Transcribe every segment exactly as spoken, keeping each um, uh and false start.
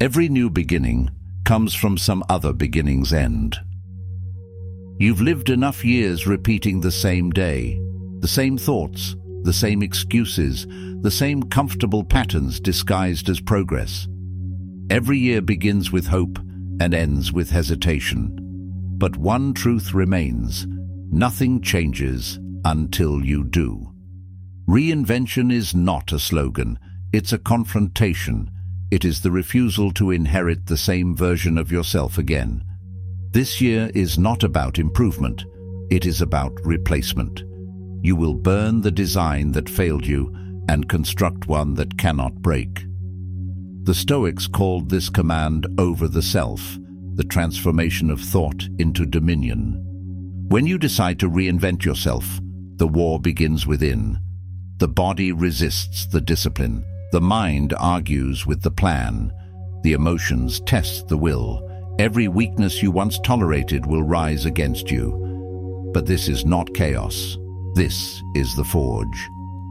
Every new beginning comes from some other beginning's end. You've lived enough years repeating the same day, the same thoughts, the same excuses, the same comfortable patterns disguised as progress. Every year begins with hope and ends with hesitation. But one truth remains: nothing changes until you do. Reinvention is not a slogan, it's a confrontation. It is the refusal to inherit the same version of yourself again. This year is not about improvement, it is about replacement. You will burn the design that failed you and construct one that cannot break. The Stoics called this command over the self, the transformation of thought into dominion. When you decide to reinvent yourself, the war begins within. The body resists the discipline, the mind argues with the plan, the emotions test the will. Every weakness you once tolerated will rise against you. But this is not chaos. This is the forge.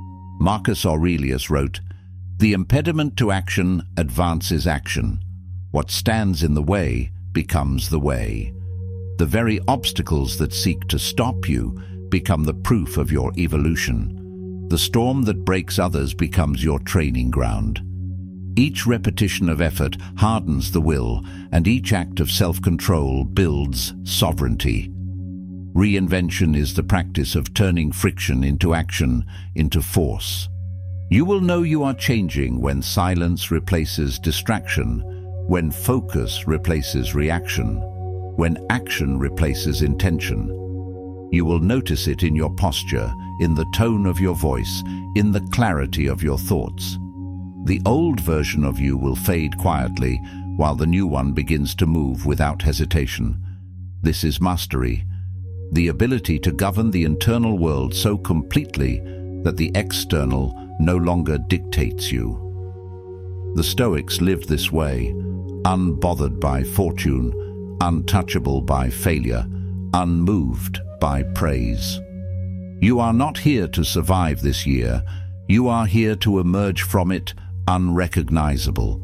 Marcus Aurelius wrote, "The impediment to action advances action. What stands in the way becomes the way." The very obstacles that seek to stop you become the proof of your evolution. The storm that breaks others becomes your training ground. Each repetition of effort hardens the will, and each act of self-control builds sovereignty. Reinvention is the practice of turning friction into action, into force. You will know you are changing when silence replaces distraction, when focus replaces reaction, when action replaces intention. You will notice it in your posture, in the tone of your voice, in the clarity of your thoughts. The old version of you will fade quietly, while the new one begins to move without hesitation. This is mastery, the ability to govern the internal world so completely that the external no longer dictates you. The Stoics lived this way, unbothered by fortune, untouchable by failure, unmoved by praise. You are not here to survive this year, you are here to emerge from it unrecognizable.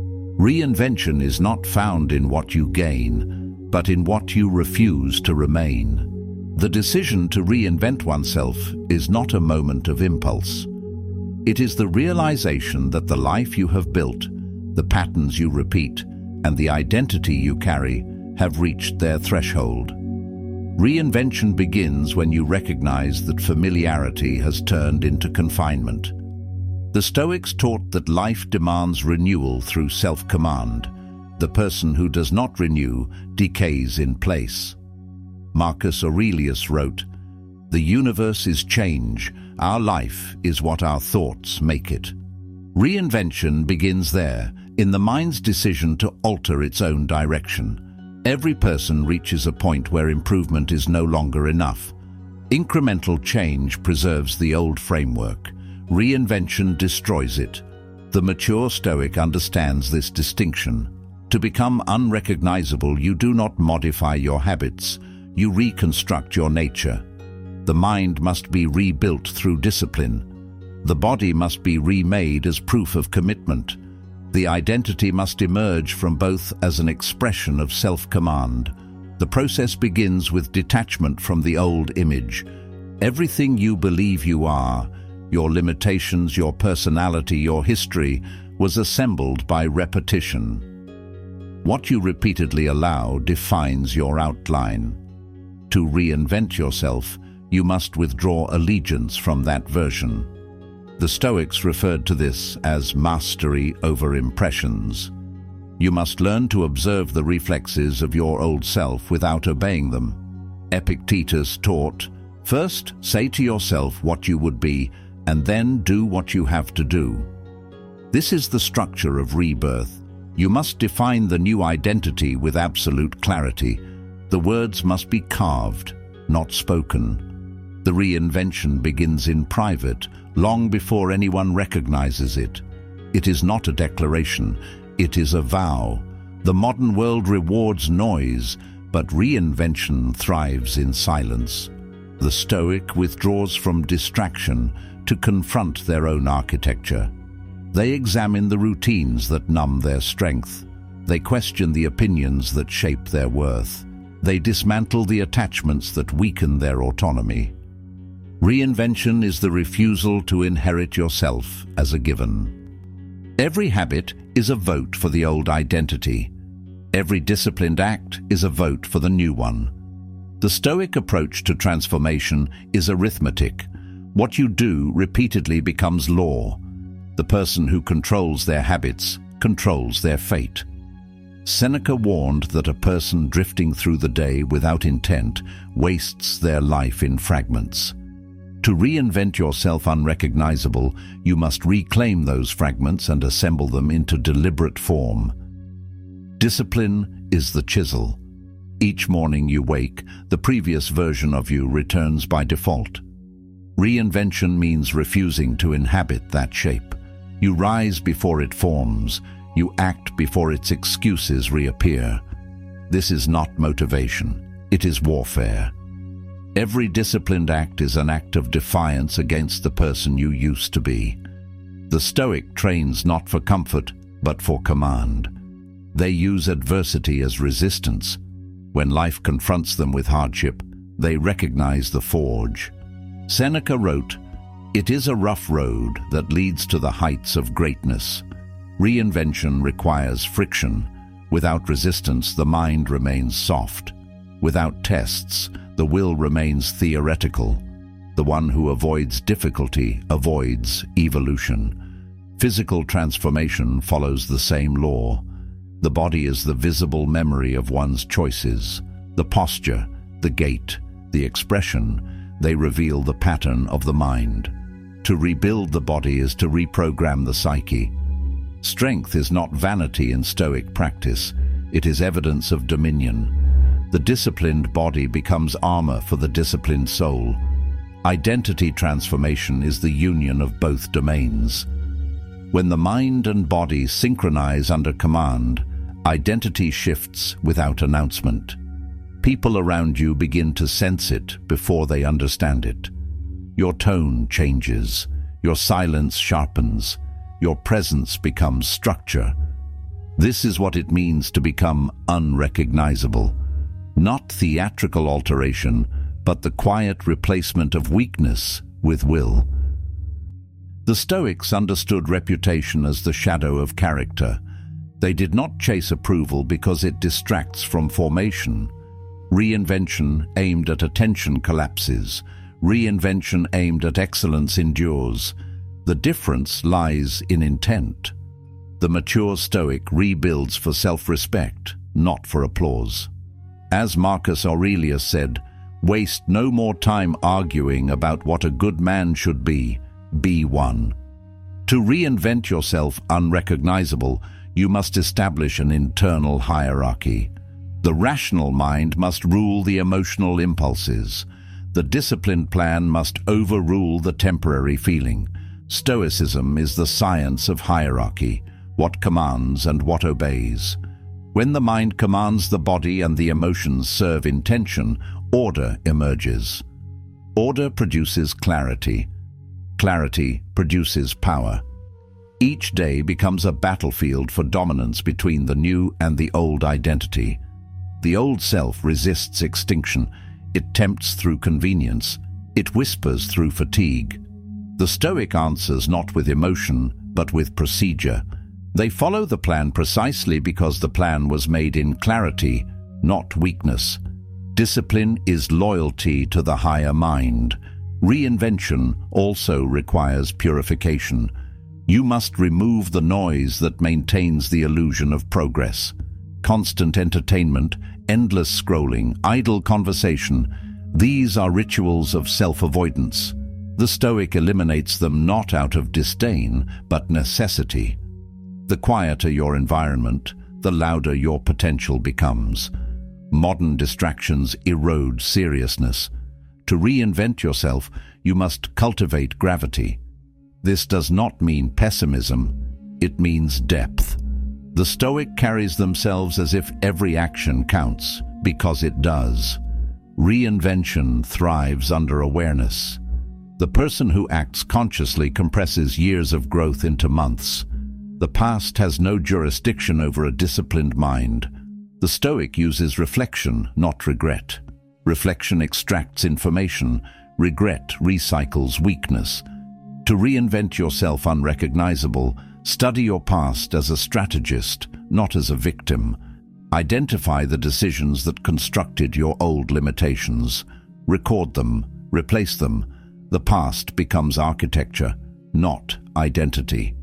Reinvention is not found in what you gain, but in what you refuse to remain. The decision to reinvent oneself is not a moment of impulse. It is the realization that the life you have built, the patterns you repeat, and the identity you carry have reached their threshold. Reinvention begins when you recognize that familiarity has turned into confinement. The Stoics taught that life demands renewal through self-command. The person who does not renew decays in place. Marcus Aurelius wrote, "The universe is change, our life is what our thoughts make it." Reinvention begins there, in the mind's decision to alter its own direction. Every person reaches a point where improvement is no longer enough. Incremental change preserves the old framework. Reinvention destroys it. The mature Stoic understands this distinction. To become unrecognizable, you do not modify your habits, you reconstruct your nature. The mind must be rebuilt through discipline. The body must be remade as proof of commitment. The identity must emerge from both as an expression of self-command. The process begins with detachment from the old image. Everything you believe you are, your limitations, your personality, your history, was assembled by repetition. What you repeatedly allow defines your outline. To reinvent yourself, you must withdraw allegiance from that version. The Stoics referred to this as mastery over impressions. You must learn to observe the reflexes of your old self without obeying them. Epictetus taught, "First, say to yourself what you would be, and then do what you have to do." This is the structure of rebirth. You must define the new identity with absolute clarity. The words must be carved, not spoken. The reinvention begins in private, long before anyone recognizes it. It is not a declaration, it is a vow. The modern world rewards noise, but reinvention thrives in silence. The Stoic withdraws from distraction to confront their own architecture. They examine the routines that numb their strength, They question the opinions that shape their worth. They dismantle the attachments that weaken their autonomy. Reinvention is the refusal to inherit yourself as a given. Every habit is a vote for the old identity. Every disciplined act is a vote for the new one. The Stoic approach to transformation is arithmetic. What you do repeatedly becomes law. The person who controls their habits controls their fate. Seneca warned that a person drifting through the day without intent wastes their life in fragments. To reinvent yourself unrecognizable, you must reclaim those fragments and assemble them into deliberate form. Discipline is the chisel. Each morning you wake, the previous version of you returns by default. Reinvention means refusing to inhabit that shape. You rise before it forms. You act before its excuses reappear. This is not motivation. It is warfare. Every disciplined act is an act of defiance against the person you used to be. The Stoic trains not for comfort, but for command. They use adversity as resistance. When life confronts them with hardship, they recognize the forge. Seneca wrote, "It is a rough road that leads to the heights of greatness." Reinvention requires friction. Without resistance, the mind remains soft. Without tests, the will remains theoretical. The one who avoids difficulty avoids evolution. Physical transformation follows the same law. The body is the visible memory of one's choices. The posture, the gait, the expression, they reveal the pattern of the mind. To rebuild the body is to reprogram the psyche. Strength is not vanity in Stoic practice. It is evidence of dominion. The disciplined body becomes armor for the disciplined soul. Identity transformation is the union of both domains. When the mind and body synchronize under command, identity shifts without announcement. People around you begin to sense it before they understand it. Your tone changes. Your silence sharpens. Your presence becomes structure. This is what it means to become unrecognizable. Not theatrical alteration, but the quiet replacement of weakness with will. The Stoics understood reputation as the shadow of character. They did not chase approval because it distracts from formation. Reinvention aimed at attention collapses. Reinvention aimed at excellence endures. The difference lies in intent. The mature Stoic rebuilds for self-respect, not for applause. As Marcus Aurelius said, "Waste no more time arguing about what a good man should be. Be one." To reinvent yourself unrecognizable, you must establish an internal hierarchy. The rational mind must rule the emotional impulses. The disciplined plan must overrule the temporary feeling. Stoicism is the science of hierarchy, what commands and what obeys. When the mind commands, the body and the emotions serve intention, order emerges. Order produces clarity. Clarity produces power. Each day becomes a battlefield for dominance between the new and the old identity. The old self resists extinction. It tempts through convenience. It whispers through fatigue. The Stoic answers not with emotion, but with procedure. They follow the plan precisely because the plan was made in clarity, not weakness. Discipline is loyalty to the higher mind. Reinvention also requires purification. You must remove the noise that maintains the illusion of progress. Constant entertainment, endless scrolling, idle conversation, these are rituals of self-avoidance. The Stoic eliminates them not out of disdain, but necessity. The quieter your environment, the louder your potential becomes. Modern distractions erode seriousness. To reinvent yourself, you must cultivate gravity. This does not mean pessimism, it means depth. The Stoic carries themselves as if every action counts, because it does. Reinvention thrives under awareness. The person who acts consciously compresses years of growth into months. The past has no jurisdiction over a disciplined mind. The Stoic uses reflection, not regret. Reflection extracts information. Regret recycles weakness. To reinvent yourself unrecognizable, study your past as a strategist, not as a victim. Identify the decisions that constructed your old limitations. Record them, replace them. The past becomes architecture, not identity.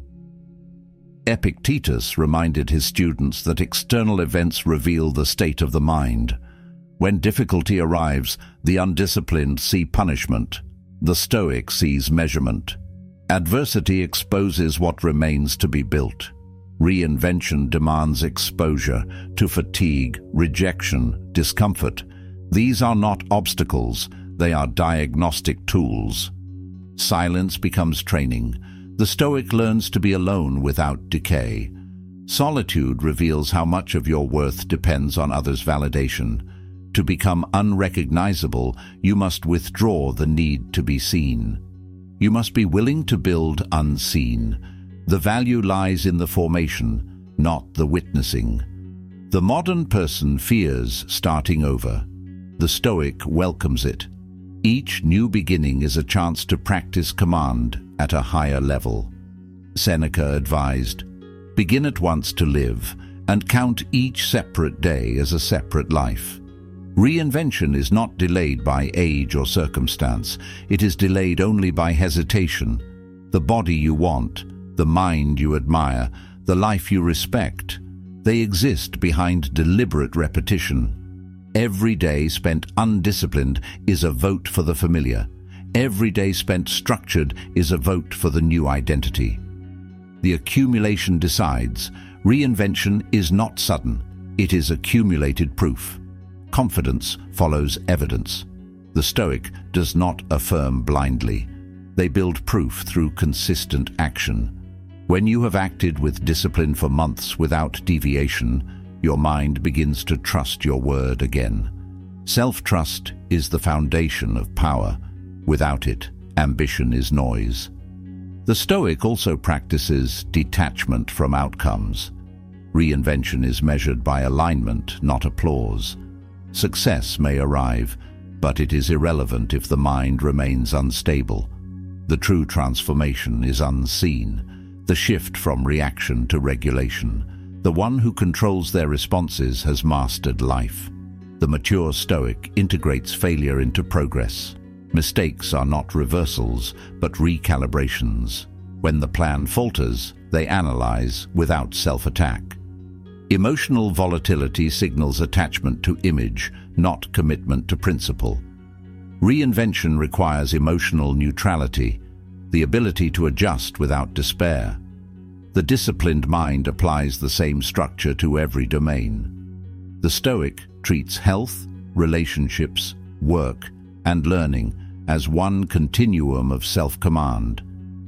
Epictetus reminded his students that external events reveal the state of the mind. When difficulty arrives, the undisciplined see punishment. The Stoic sees measurement. Adversity exposes what remains to be built. Reinvention demands exposure to fatigue, rejection, discomfort. These are not obstacles, they are diagnostic tools. Silence becomes training. The Stoic learns to be alone without decay. Solitude reveals how much of your worth depends on others' validation. To become unrecognizable, you must withdraw the need to be seen. You must be willing to build unseen. The value lies in the formation, not the witnessing. The modern person fears starting over. The Stoic welcomes it. Each new beginning is a chance to practice command at a higher level. Seneca advised, "Begin at once to live, and count each separate day as a separate life." Reinvention is not delayed by age or circumstance. It is delayed only by hesitation. The body you want, the mind you admire, the life you respect, they exist behind deliberate repetition. Every day spent undisciplined is a vote for the familiar. Every day spent structured is a vote for the new identity. The accumulation decides. Reinvention is not sudden. It is accumulated proof. Confidence follows evidence. The Stoic does not affirm blindly. They build proof through consistent action. When you have acted with discipline for months without deviation, your mind begins to trust your word again. Self-trust is the foundation of power. Without it, ambition is noise. The Stoic also practices detachment from outcomes. Reinvention is measured by alignment, not applause. Success may arrive, but it is irrelevant if the mind remains unstable. The true transformation is unseen, the shift from reaction to regulation. The one who controls their responses has mastered life. The mature Stoic integrates failure into progress. Mistakes are not reversals, but recalibrations. When the plan falters, they analyze without self-attack. Emotional volatility signals attachment to image, not commitment to principle. Reinvention requires emotional neutrality, the ability to adjust without despair. The disciplined mind applies the same structure to every domain. The Stoic treats health, relationships, work, and learning as one continuum of self-command.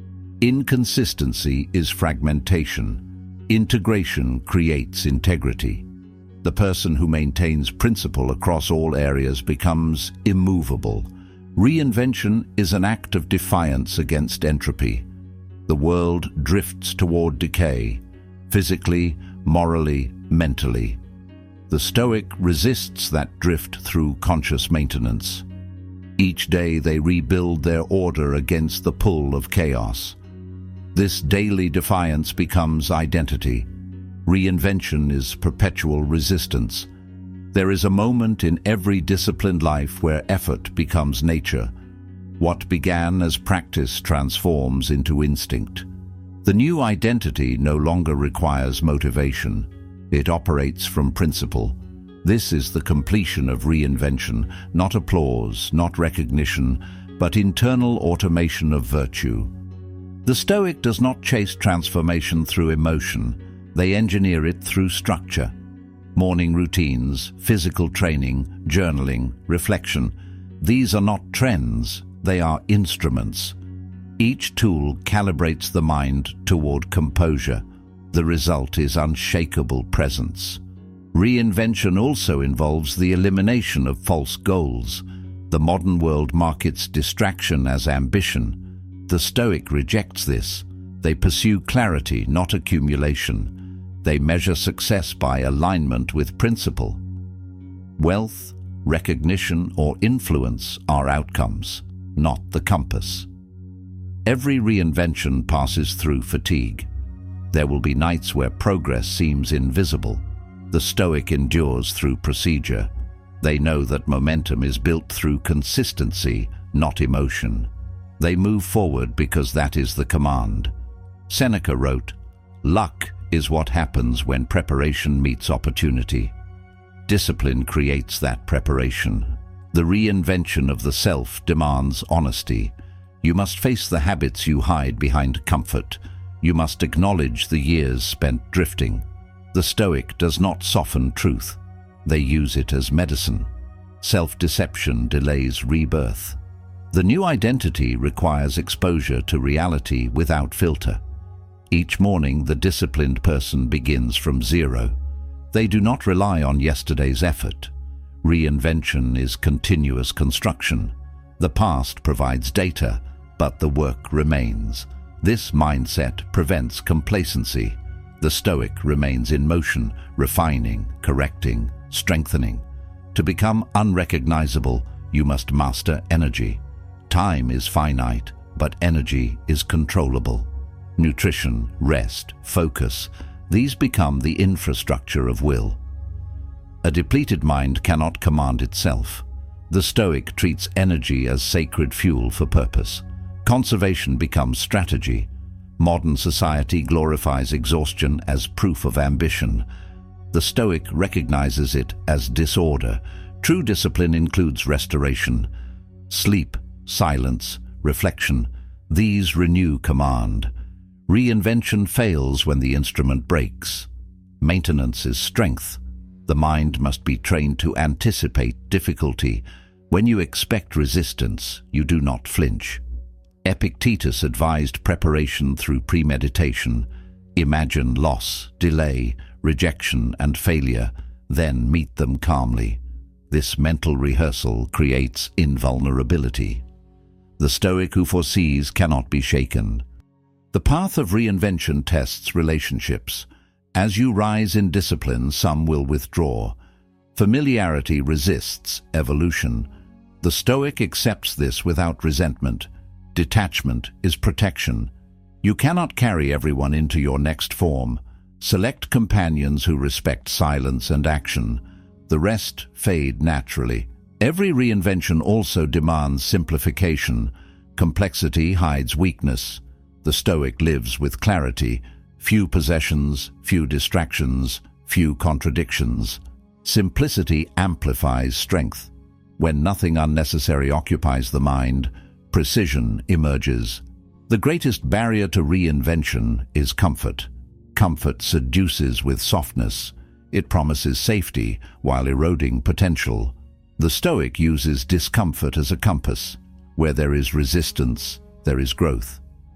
Inconsistency is fragmentation. Integration creates integrity. The person who maintains principle across all areas becomes immovable. Reinvention is an act of defiance against entropy. The world drifts toward decay, physically, morally, mentally. The Stoic resists that drift through conscious maintenance. Each day they rebuild their order against the pull of chaos. This daily defiance becomes identity. Reinvention is perpetual resistance. There is a moment in every disciplined life where effort becomes nature. What began as practice transforms into instinct. The new identity no longer requires motivation. It operates from principle. This is the completion of reinvention, not applause, not recognition, but internal automation of virtue. The Stoic does not chase transformation through emotion. They engineer it through structure. Morning routines, physical training, journaling, reflection. These are not trends. They are instruments. Each tool calibrates the mind toward composure. The result is unshakable presence. Reinvention also involves the elimination of false goals. The modern world markets distraction as ambition. The Stoic rejects this. They pursue clarity, not accumulation. They measure success by alignment with principle. Wealth, recognition, or influence are outcomes, not the compass. Every reinvention passes through fatigue. There will be nights where progress seems invisible. The Stoic endures through procedure. They know that momentum is built through consistency, not emotion. They move forward because that is the command. Seneca wrote, "Luck is what happens when preparation meets opportunity." Discipline creates that preparation. The reinvention of the self demands honesty. You must face the habits you hide behind comfort. You must acknowledge the years spent drifting. The Stoic does not soften truth. They use it as medicine. Self-deception delays rebirth. The new identity requires exposure to reality without filter. Each morning, the disciplined person begins from zero. They do not rely on yesterday's effort. Reinvention is continuous construction. The past provides data, but the work remains. This mindset prevents complacency. The Stoic remains in motion, refining, correcting, strengthening. To become unrecognizable, you must master energy. Time is finite, but energy is controllable. Nutrition, rest, focus, these become the infrastructure of will. A depleted mind cannot command itself. The Stoic treats energy as sacred fuel for purpose. Conservation becomes strategy. Modern society glorifies exhaustion as proof of ambition. The Stoic recognizes it as disorder. True discipline includes restoration. Sleep, silence, reflection, these renew command. Reinvention fails when the instrument breaks. Maintenance is strength. The mind must be trained to anticipate difficulty. When you expect resistance, you do not flinch. Epictetus advised preparation through premeditation. Imagine loss, delay, rejection, and failure, then meet them calmly. This mental rehearsal creates invulnerability. The Stoic who foresees cannot be shaken. The path of reinvention tests relationships. As you rise in discipline, some will withdraw. Familiarity resists evolution. The Stoic accepts this without resentment. Detachment is protection. You cannot carry everyone into your next form. Select companions who respect silence and action. The rest fade naturally. Every reinvention also demands simplification. Complexity hides weakness. The Stoic lives with clarity. Few possessions, few distractions, few contradictions. Simplicity amplifies strength. When nothing unnecessary occupies the mind, precision emerges. The greatest barrier to reinvention is comfort. Comfort seduces with softness. It promises safety while eroding potential. The Stoic uses discomfort as a compass. Where there is resistance, there is growth.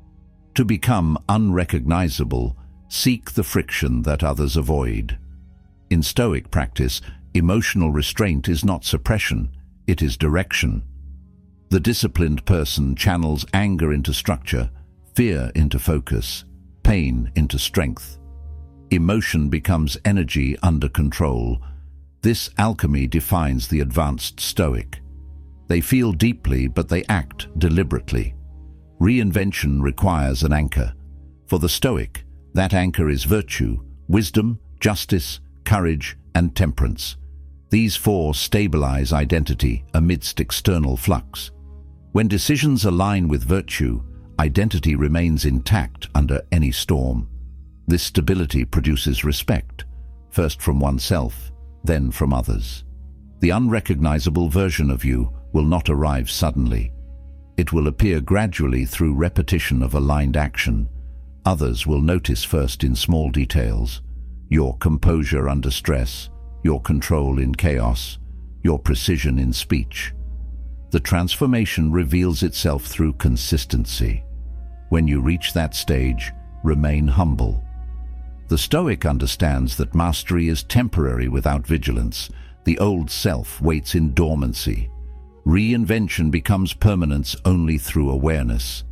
To become unrecognizable, seek the friction that others avoid. In Stoic practice, emotional restraint is not suppression, it is direction. The disciplined person channels anger into structure, fear into focus, pain into strength. Emotion becomes energy under control. This alchemy defines the advanced Stoic. They feel deeply, but they act deliberately. Reinvention requires an anchor. For the Stoic, that anchor is virtue, wisdom, justice, courage, and temperance. These four stabilize identity amidst external flux. When decisions align with virtue, identity remains intact under any storm. This stability produces respect, first from oneself, then from others. The unrecognizable version of you will not arrive suddenly. It will appear gradually through repetition of aligned action. Others will notice first in small details: your composure under stress, your control in chaos, your precision in speech. The transformation reveals itself through consistency. When you reach that stage, remain humble. The Stoic understands that mastery is temporary without vigilance. The old self waits in dormancy. Reinvention becomes permanence only through awareness.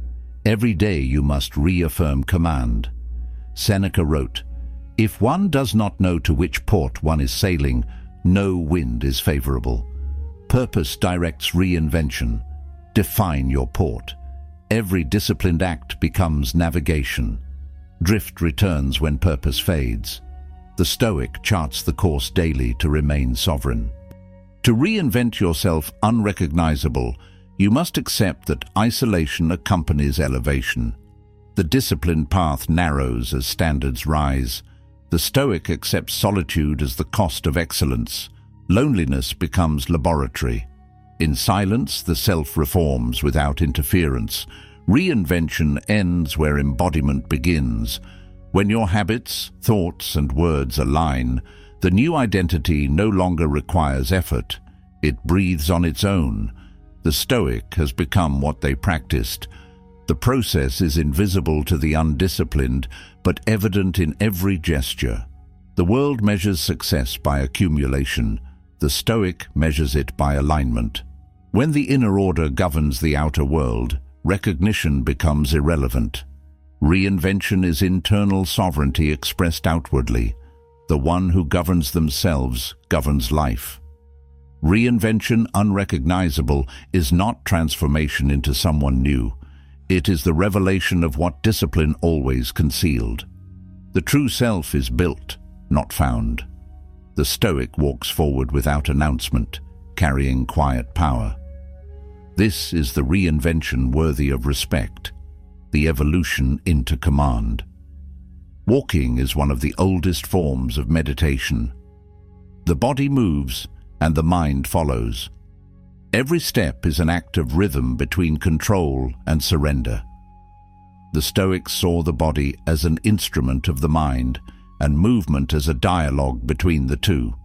Every day you must reaffirm command. Seneca wrote, "If one does not know to which port one is sailing, no wind is favorable." Purpose directs reinvention. Define your port. Every disciplined act becomes navigation. Drift returns when purpose fades. The Stoic charts the course daily to remain sovereign. To reinvent yourself unrecognizable, you must accept that isolation accompanies elevation. The disciplined path narrows as standards rise. The Stoic accepts solitude as the cost of excellence. Loneliness becomes laboratory. In silence, the self reforms without interference. Reinvention ends where embodiment begins. When your habits, thoughts, and words align, the new identity no longer requires effort. It breathes on its own. The Stoic has become what they practiced. The process is invisible to the undisciplined, but evident in every gesture. The world measures success by accumulation. The Stoic measures it by alignment. When the inner order governs the outer world, recognition becomes irrelevant. Reinvention is internal sovereignty expressed outwardly. The one who governs themselves governs life. Reinvention unrecognizable is not transformation into someone new. It is the revelation of what discipline always concealed. The true self is built, not found. The Stoic walks forward without announcement, carrying quiet power. This is the reinvention worthy of respect, the evolution into command. Walking is one of the oldest forms of meditation. The body moves and the mind follows. Every step is an act of rhythm between control and surrender. The Stoics saw the body as an instrument of the mind and movement as a dialogue between the two.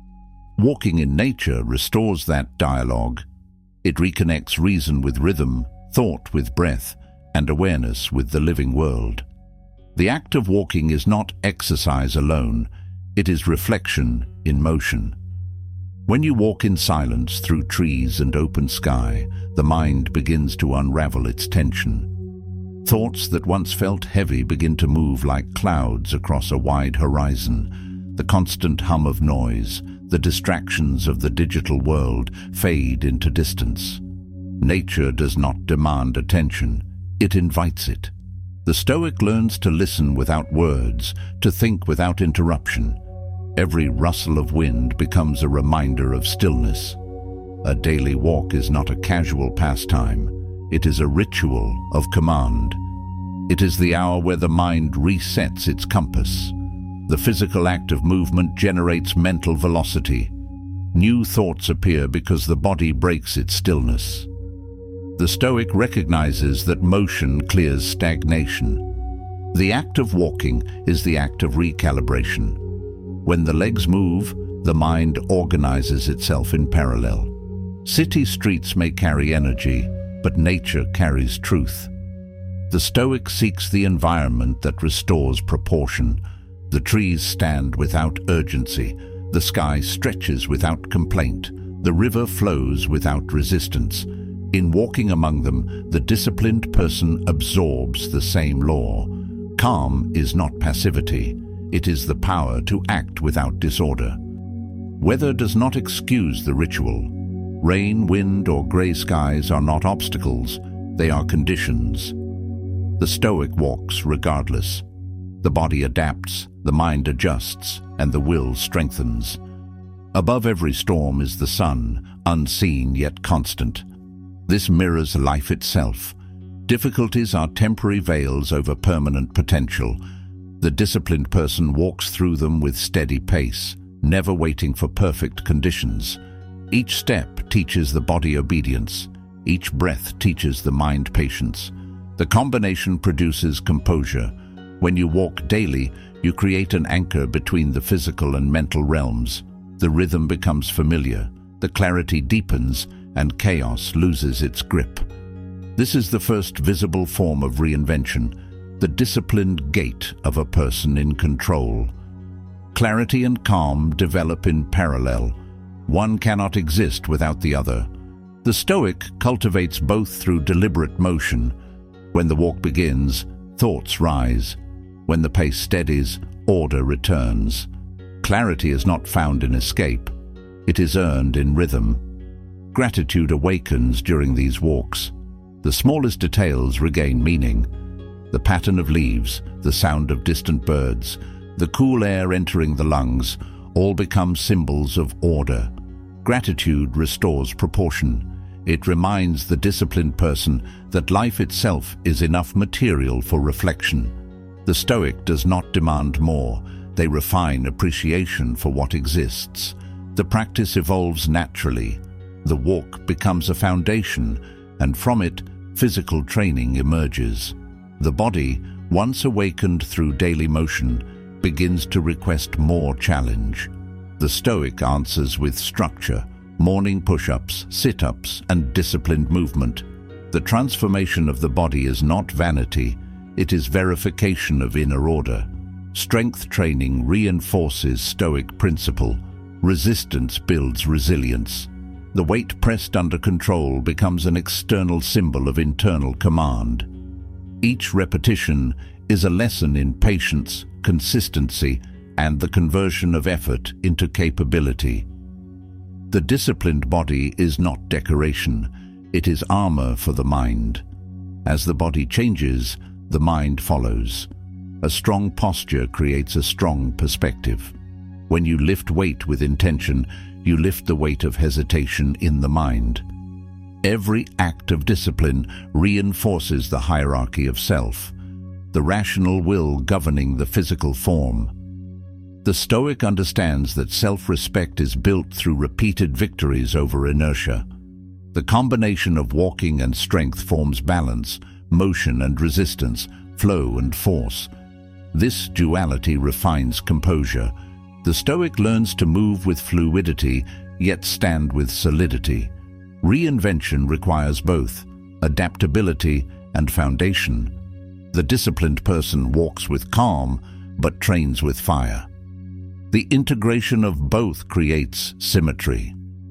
Walking in nature restores that dialogue. It reconnects reason with rhythm, thought with breath, and awareness with the living world. The act of walking is not exercise alone, it is reflection in motion. When you walk in silence through trees and open sky, the mind begins to unravel its tension. Thoughts that once felt heavy begin to move like clouds across a wide horizon. The constant hum of noise, the distractions of the digital world fade into distance. Nature does not demand attention, it invites it. The Stoic learns to listen without words, to think without interruption. Every rustle of wind becomes a reminder of stillness. A daily walk is not a casual pastime. It is a ritual of command. It is the hour where the mind resets its compass. The physical act of movement generates mental velocity. New thoughts appear because the body breaks its stillness. The Stoic recognizes that motion clears stagnation. The act of walking is the act of recalibration. When the legs move, the mind organizes itself in parallel. City streets may carry energy, but nature carries truth. The Stoic seeks the environment that restores proportion. The trees stand without urgency. The sky stretches without complaint. The river flows without resistance. In walking among them, the disciplined person absorbs the same law. Calm is not passivity. It is the power to act without disorder. Weather does not excuse the ritual. Rain, wind, or gray skies are not obstacles. They are conditions. The Stoic walks regardless. The body adapts, the mind adjusts, and the will strengthens. Above every storm is the sun, unseen yet constant. This mirrors life itself. Difficulties are temporary veils over permanent potential. The disciplined person walks through them with steady pace, never waiting for perfect conditions. Each step teaches the body obedience. Each breath teaches the mind patience. The combination produces composure. When you walk daily, you create an anchor between the physical and mental realms. The rhythm becomes familiar, the clarity deepens, and chaos loses its grip. This is the first visible form of reinvention, the disciplined gait of a person in control. Clarity and calm develop in parallel. One cannot exist without the other. The Stoic cultivates both through deliberate motion. When the walk begins, thoughts rise. When the pace steadies, order returns. Clarity is not found in escape. It is earned in rhythm. Gratitude awakens during these walks. The smallest details regain meaning. The pattern of leaves, the sound of distant birds, the cool air entering the lungs, all become symbols of order. Gratitude restores proportion. It reminds the disciplined person that life itself is enough material for reflection. The Stoic does not demand more. They refine appreciation for what exists. The practice evolves naturally. The walk becomes a foundation, and from it, physical training emerges. The body, once awakened through daily motion, begins to request more challenge. The Stoic answers with structure, morning push-ups, sit-ups, and disciplined movement. The transformation of the body is not vanity, it is verification of inner order. Strength training reinforces Stoic principle. Resistance builds resilience. The weight pressed under control becomes an external symbol of internal command. Each repetition is a lesson in patience, consistency, and the conversion of effort into capability. The disciplined body is not decoration, it is armor for the mind. As the body changes, the mind follows. A strong posture creates a strong perspective. When you lift weight with intention, you lift the weight of hesitation in the mind. Every act of discipline reinforces the hierarchy of self, the rational will governing the physical form. The Stoic understands that self-respect is built through repeated victories over inertia. The combination of walking and strength forms balance, motion and resistance, flow and force. This duality refines composure. The Stoic learns to move with fluidity, yet stand with solidity. Reinvention requires both adaptability and foundation. The disciplined person walks with calm, but trains with fire. The integration of both creates symmetry.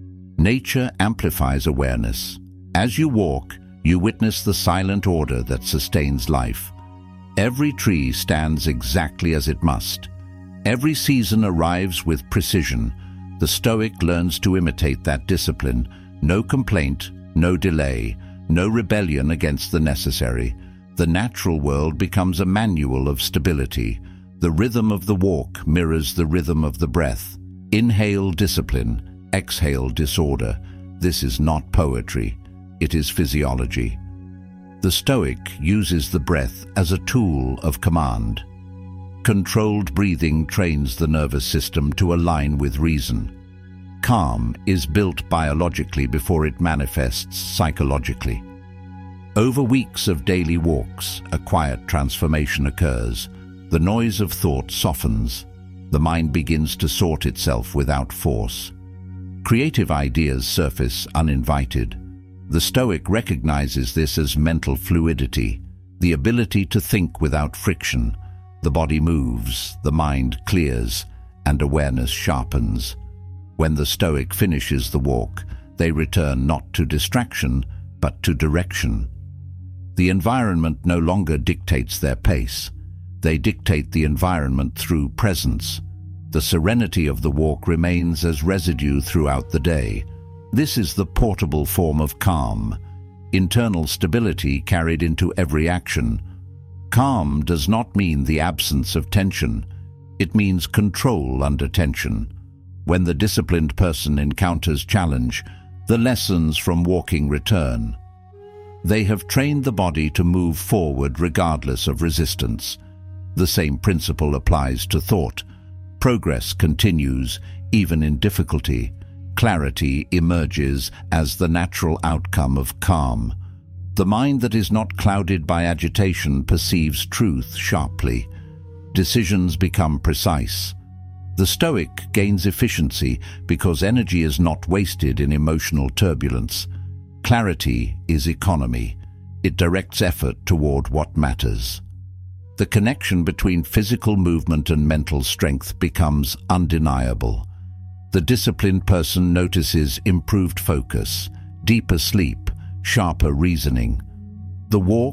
Nature amplifies awareness. As you walk, you witness the silent order that sustains life. Every tree stands exactly as it must. Every season arrives with precision. The Stoic learns to imitate that discipline. No complaint, no delay, no rebellion against the necessary. The natural world becomes a manual of stability. The rhythm of the walk mirrors the rhythm of the breath. Inhale discipline, exhale disorder. This is not poetry, it is physiology. The Stoic uses the breath as a tool of command. Controlled breathing trains the nervous system to align with reason. Calm is built biologically before it manifests psychologically. Over weeks of daily walks, a quiet transformation occurs. The noise of thought softens. The mind begins to sort itself without force. Creative ideas surface uninvited. The Stoic recognizes this as mental fluidity, the ability to think without friction. The body moves, the mind clears, and awareness sharpens. When the Stoic finishes the walk, they return not to distraction, but to direction. The environment no longer dictates their pace. They dictate the environment through presence. The serenity of the walk remains as residue throughout the day. This is the portable form of calm, internal stability carried into every action. Calm does not mean the absence of tension. It means control under tension. When the disciplined person encounters challenge, the lessons from walking return. They have trained the body to move forward regardless of resistance. The same principle applies to thought. Progress continues, even in difficulty. Clarity emerges as the natural outcome of calm. The mind that is not clouded by agitation perceives truth sharply. Decisions become precise. The Stoic gains efficiency because energy is not wasted in emotional turbulence. Clarity is economy. It directs effort toward what matters. The connection between physical movement and mental strength becomes undeniable. The disciplined person notices improved focus, deeper sleep, sharper reasoning. The walk,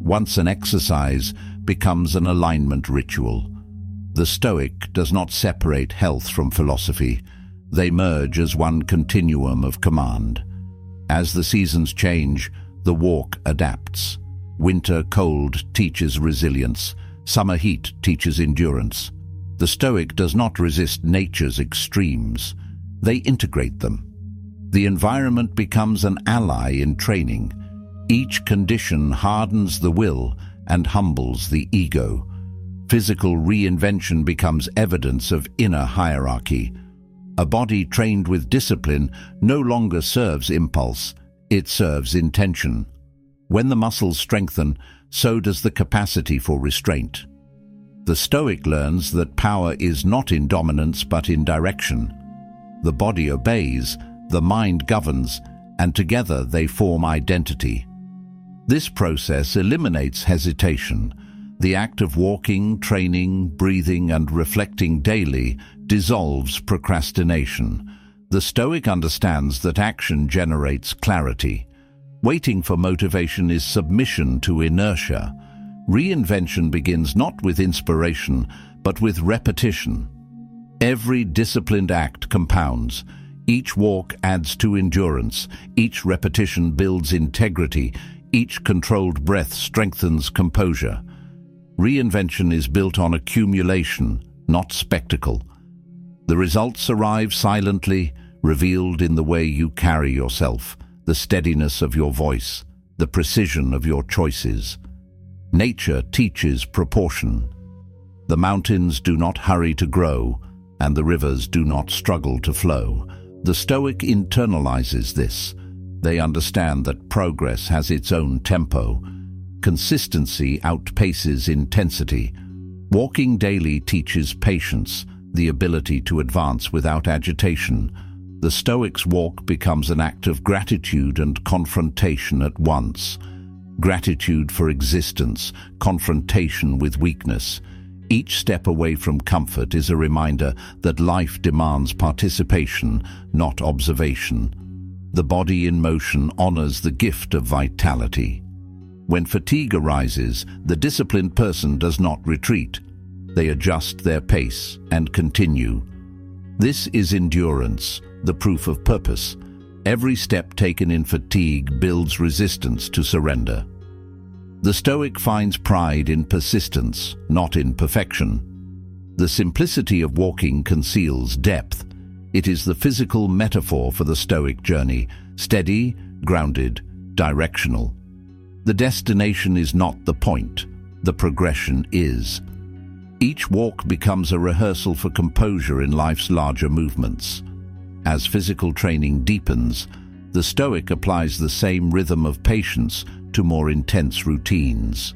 once an exercise, becomes an alignment ritual. The Stoic does not separate health from philosophy. They merge as one continuum of command. As the seasons change, the walk adapts. Winter cold teaches resilience. Summer heat teaches endurance. The Stoic does not resist nature's extremes. They integrate them. The environment becomes an ally in training. Each condition hardens the will and humbles the ego. Physical reinvention becomes evidence of inner hierarchy. A body trained with discipline no longer serves impulse, it serves intention. When the muscles strengthen, so does the capacity for restraint. The Stoic learns that power is not in dominance but in direction. The body obeys, the mind governs, and together they form identity. This process eliminates hesitation. The act of walking, training, breathing, and reflecting daily dissolves procrastination. The Stoic understands that action generates clarity. Waiting for motivation is submission to inertia. Reinvention begins not with inspiration, but with repetition. Every disciplined act compounds. Each walk adds to endurance. Each repetition builds integrity. Each controlled breath strengthens composure. Reinvention is built on accumulation, not spectacle. The results arrive silently, revealed in the way you carry yourself, the steadiness of your voice, the precision of your choices. Nature teaches proportion. The mountains do not hurry to grow, and the rivers do not struggle to flow. The Stoic internalizes this. They understand that progress has its own tempo. Consistency outpaces intensity. Walking daily teaches patience, the ability to advance without agitation. The Stoic's walk becomes an act of gratitude and confrontation at once. Gratitude for existence, confrontation with weakness. Each step away from comfort is a reminder that life demands participation, not observation. The body in motion honors the gift of vitality. When fatigue arises, the disciplined person does not retreat. They adjust their pace and continue. This is endurance, the proof of purpose. Every step taken in fatigue builds resistance to surrender. The Stoic finds pride in persistence, not in perfection. The simplicity of walking conceals depth. It is the physical metaphor for the Stoic journey, steady, grounded, directional. The destination is not the point, the progression is. Each walk becomes a rehearsal for composure in life's larger movements. As physical training deepens, the Stoic applies the same rhythm of patience to more intense routines.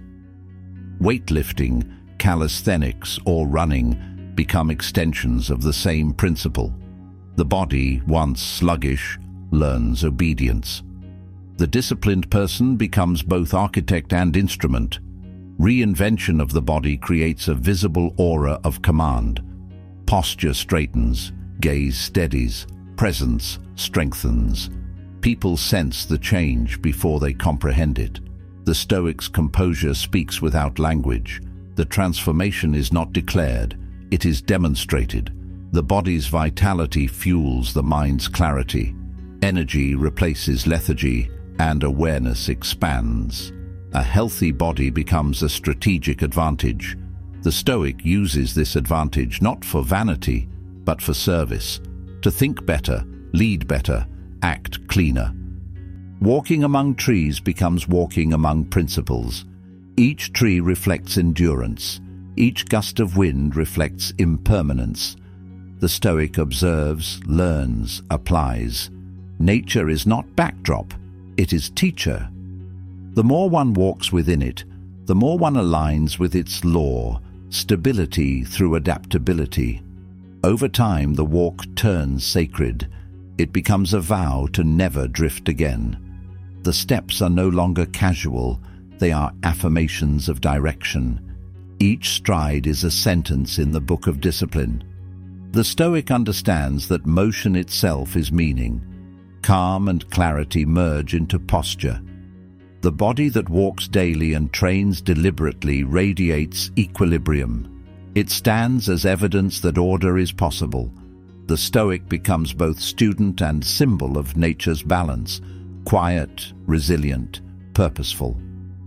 Weightlifting, calisthenics, or running become extensions of the same principle. The body, once sluggish, learns obedience. The disciplined person becomes both architect and instrument. Reinvention of the body creates a visible aura of command. Posture straightens, gaze steadies, presence strengthens. People sense the change before they comprehend it. The Stoic's composure speaks without language. The transformation is not declared, it is demonstrated. The body's vitality fuels the mind's clarity. Energy replaces lethargy, and awareness expands. A healthy body becomes a strategic advantage. The Stoic uses this advantage not for vanity, but for service, to think better, lead better, act cleaner. Walking among trees becomes walking among principles. Each tree reflects endurance. Each gust of wind reflects impermanence. The Stoic observes, learns, applies. Nature is not backdrop, it is teacher. The more one walks within it, the more one aligns with its law, stability through adaptability. Over time, the walk turns sacred. It becomes a vow to never drift again. The steps are no longer casual, they are affirmations of direction. Each stride is a sentence in the book of discipline. The Stoic understands that motion itself is meaning. Calm and clarity merge into posture. The body that walks daily and trains deliberately radiates equilibrium. It stands as evidence that order is possible. The Stoic becomes both student and symbol of nature's balance, quiet, resilient, purposeful.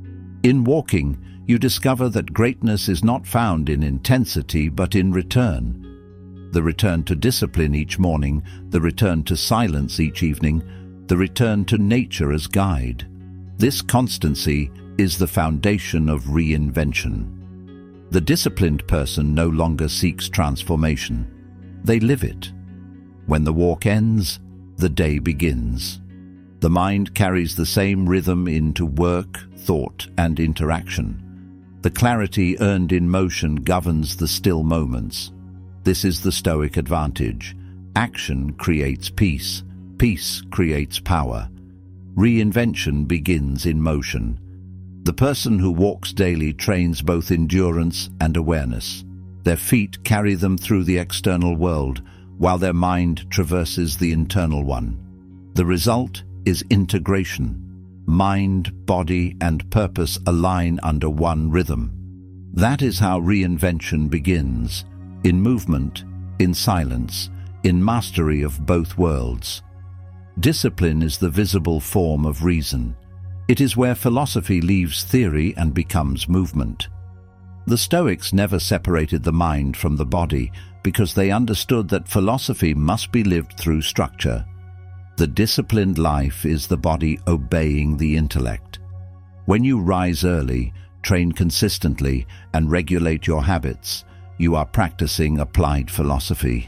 In walking, you discover that greatness is not found in intensity but in return. The return to discipline each morning, the return to silence each evening, the return to nature as guide. This constancy is the foundation of reinvention. The disciplined person no longer seeks transformation. They live it. When the walk ends, the day begins. The mind carries the same rhythm into work, thought, and interaction. The clarity earned in motion governs the still moments. This is the Stoic advantage. Action creates peace. Peace creates power. Reinvention begins in motion. The person who walks daily trains both endurance and awareness. Their feet carry them through the external world, while their mind traverses the internal one. The result is integration. Mind, body, and purpose align under one rhythm. That is how reinvention begins, in movement, in silence, in mastery of both worlds. Discipline is the visible form of reason. It is where philosophy leaves theory and becomes movement. The Stoics never separated the mind from the body because they understood that philosophy must be lived through structure. The disciplined life is the body obeying the intellect. When you rise early, train consistently, and regulate your habits, you are practicing applied philosophy.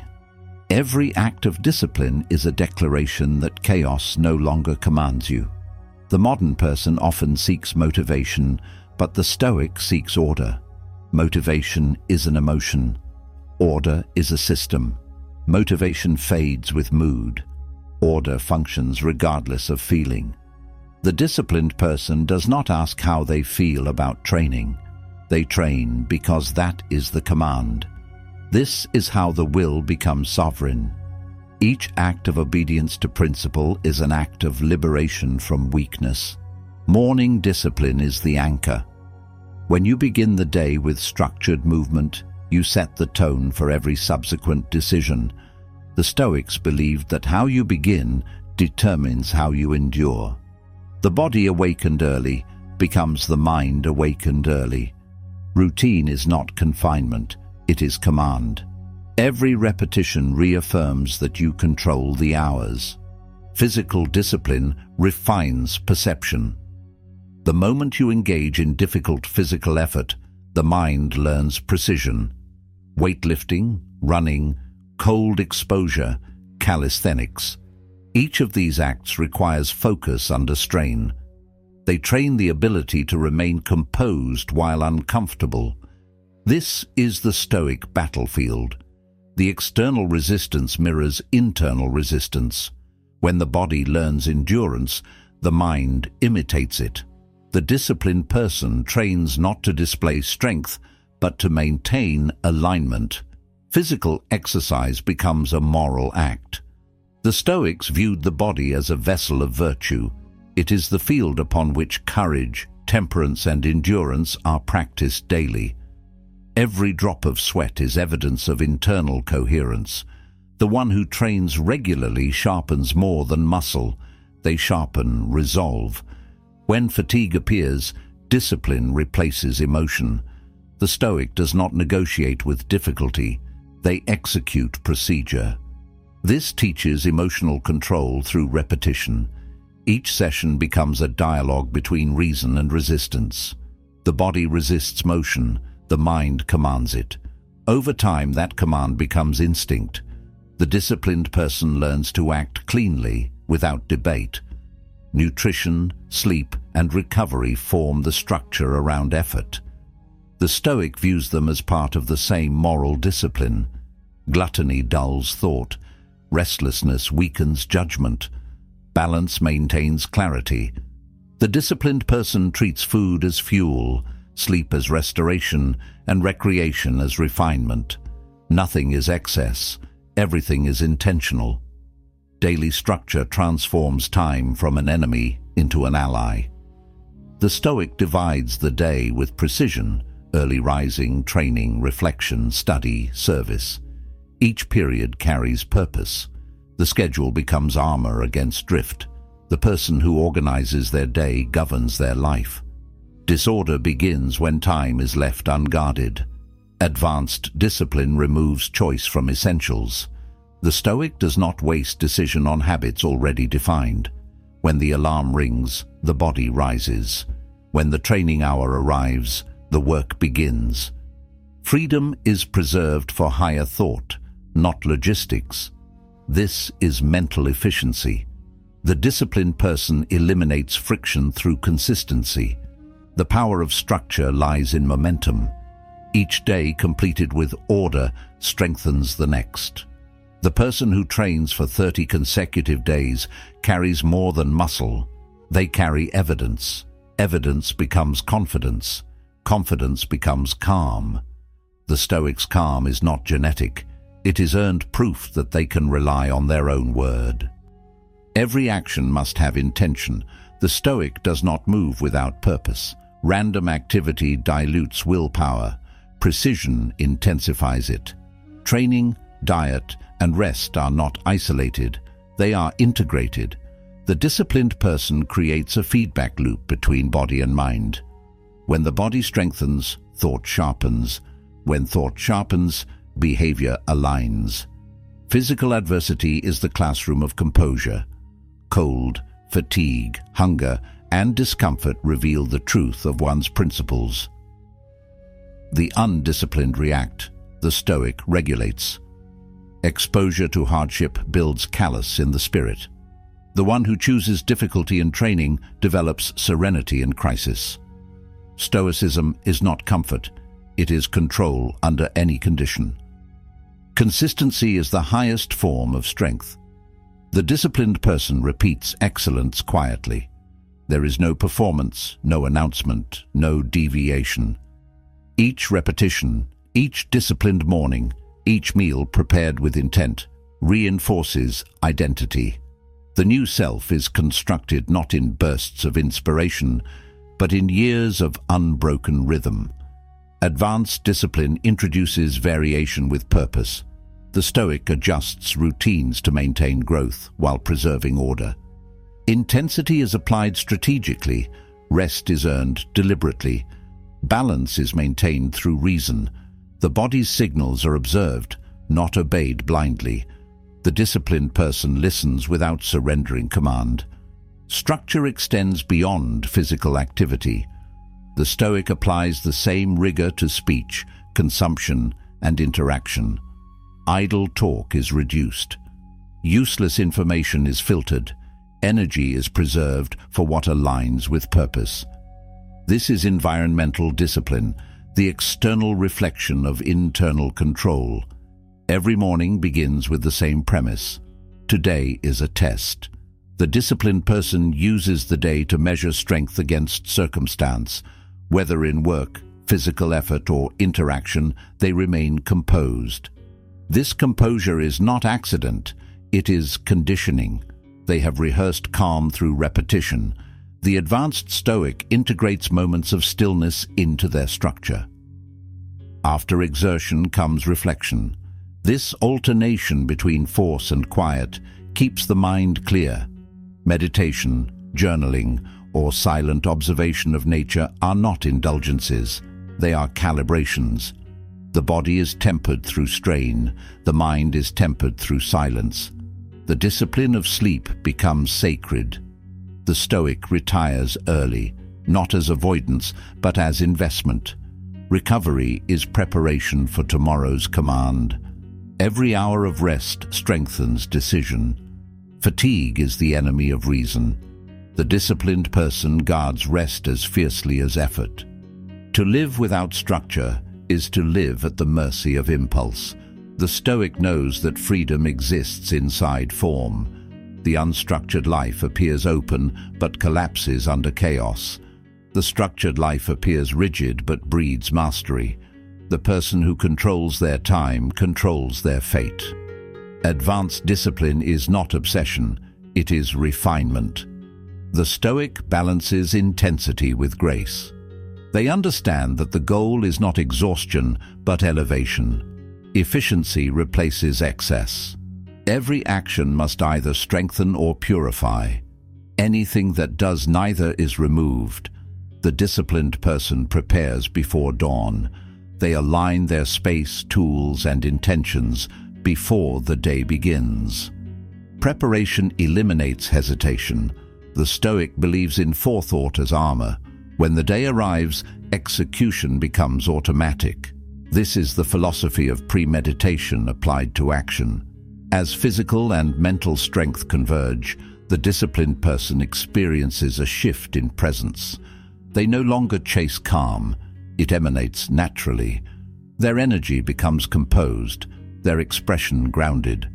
Every act of discipline is a declaration that chaos no longer commands you. The modern person often seeks motivation, but the Stoic seeks order. Motivation is an emotion. Order is a system. Motivation fades with mood. Order functions regardless of feeling. The disciplined person does not ask how they feel about training. They train because that is the command. This is how the will becomes sovereign. Each act of obedience to principle is an act of liberation from weakness. Morning discipline is the anchor. When you begin the day with structured movement, you set the tone for every subsequent decision. The Stoics believed that how you begin determines how you endure. The body awakened early becomes the mind awakened early. Routine is not confinement, it is command. Every repetition reaffirms that you control the hours. Physical discipline refines perception. The moment you engage in difficult physical effort, the mind learns precision. Weightlifting, running, cold exposure, calisthenics. Each of these acts requires focus under strain. They train the ability to remain composed while uncomfortable. This is the Stoic battlefield. The external resistance mirrors internal resistance. When the body learns endurance, the mind imitates it. The disciplined person trains not to display strength, but to maintain alignment. Physical exercise becomes a moral act. The Stoics viewed the body as a vessel of virtue. It is the field upon which courage, temperance, and endurance are practiced daily. Every drop of sweat is evidence of internal coherence. The one who trains regularly sharpens more than muscle. They sharpen resolve. When fatigue appears, discipline replaces emotion. The Stoic does not negotiate with difficulty. They execute procedure. This teaches emotional control through repetition. Each session becomes a dialogue between reason and resistance. The body resists motion. The mind commands it. Over time, that command becomes instinct. The disciplined person learns to act cleanly, without debate. Nutrition, sleep, and recovery form the structure around effort. The Stoic views them as part of the same moral discipline. Gluttony dulls thought. Restlessness weakens judgment. Balance maintains clarity. The disciplined person treats food as fuel, sleep as restoration, and recreation as refinement. Nothing is excess. Everything is intentional. Daily structure transforms time from an enemy into an ally. The Stoic divides the day with precision: early rising, training, reflection, study, service. Each period carries purpose. The schedule becomes armor against drift. The person who organizes their day governs their life. Disorder begins when time is left unguarded. Advanced discipline removes choice from essentials. The Stoic does not waste decision on habits already defined. When the alarm rings, the body rises. When the training hour arrives, the work begins. Freedom is preserved for higher thought, not logistics. This is mental efficiency. The disciplined person eliminates friction through consistency. The power of structure lies in momentum. Each day completed with order strengthens the next. The person who trains for thirty consecutive days carries more than muscle. They carry evidence. Evidence becomes confidence. Confidence becomes calm. The Stoic's calm is not genetic. It is earned proof that they can rely on their own word. Every action must have intention. The Stoic does not move without purpose. Random activity dilutes willpower. Precision intensifies it. Training, diet, and rest are not isolated. They are integrated. The disciplined person creates a feedback loop between body and mind. When the body strengthens, thought sharpens. When thought sharpens, behavior aligns. Physical adversity is the classroom of composure. Cold, fatigue, hunger, and discomfort reveal the truth of one's principles. The undisciplined react. The Stoic regulates. Exposure to hardship builds callous in the spirit. The one who chooses difficulty in training develops serenity in crisis. Stoicism is not comfort. It is control under any condition. Consistency is the highest form of strength. The disciplined person repeats excellence quietly. There is no performance, no announcement, no deviation. Each repetition, each disciplined morning, each meal prepared with intent, reinforces identity. The new self is constructed not in bursts of inspiration, but in years of unbroken rhythm. Advanced discipline introduces variation with purpose. The Stoic adjusts routines to maintain growth while preserving order. Intensity is applied strategically. Rest is earned deliberately. Balance is maintained through reason. The body's signals are observed, not obeyed blindly. The disciplined person listens without surrendering command. Structure extends beyond physical activity. The Stoic applies the same rigor to speech, consumption, and interaction. Idle talk is reduced. Useless information is filtered. Energy is preserved for what aligns with purpose. This is environmental discipline, the external reflection of internal control. Every morning begins with the same premise. Today is a test. The disciplined person uses the day to measure strength against circumstance. Whether in work, physical effort, or interaction, they remain composed. This composure is not accident, it is conditioning. They have rehearsed calm through repetition. The advanced Stoic integrates moments of stillness into their structure. After exertion comes reflection. This alternation between force and quiet keeps the mind clear. Meditation, journaling, or silent observation of nature are not indulgences. They are calibrations. The body is tempered through strain. The mind is tempered through silence. The discipline of sleep becomes sacred. The Stoic retires early, not as avoidance, but as investment. Recovery is preparation for tomorrow's command. Every hour of rest strengthens decision. Fatigue is the enemy of reason. The disciplined person guards rest as fiercely as effort. To live without structure is to live at the mercy of impulse. The Stoic knows that freedom exists inside form. The unstructured life appears open but collapses under chaos. The structured life appears rigid but breeds mastery. The person who controls their time controls their fate. Advanced discipline is not obsession, it is refinement. The Stoic balances intensity with grace. They understand that the goal is not exhaustion, but elevation. Efficiency replaces excess. Every action must either strengthen or purify. Anything that does neither is removed. The disciplined person prepares before dawn. They align their space, tools, and intentions before the day begins. Preparation eliminates hesitation. The Stoic believes in forethought as armor. When the day arrives, execution becomes automatic. This is the philosophy of premeditation applied to action. As physical and mental strength converge, the disciplined person experiences a shift in presence. They no longer chase calm. It emanates naturally. Their energy becomes composed, their expression grounded.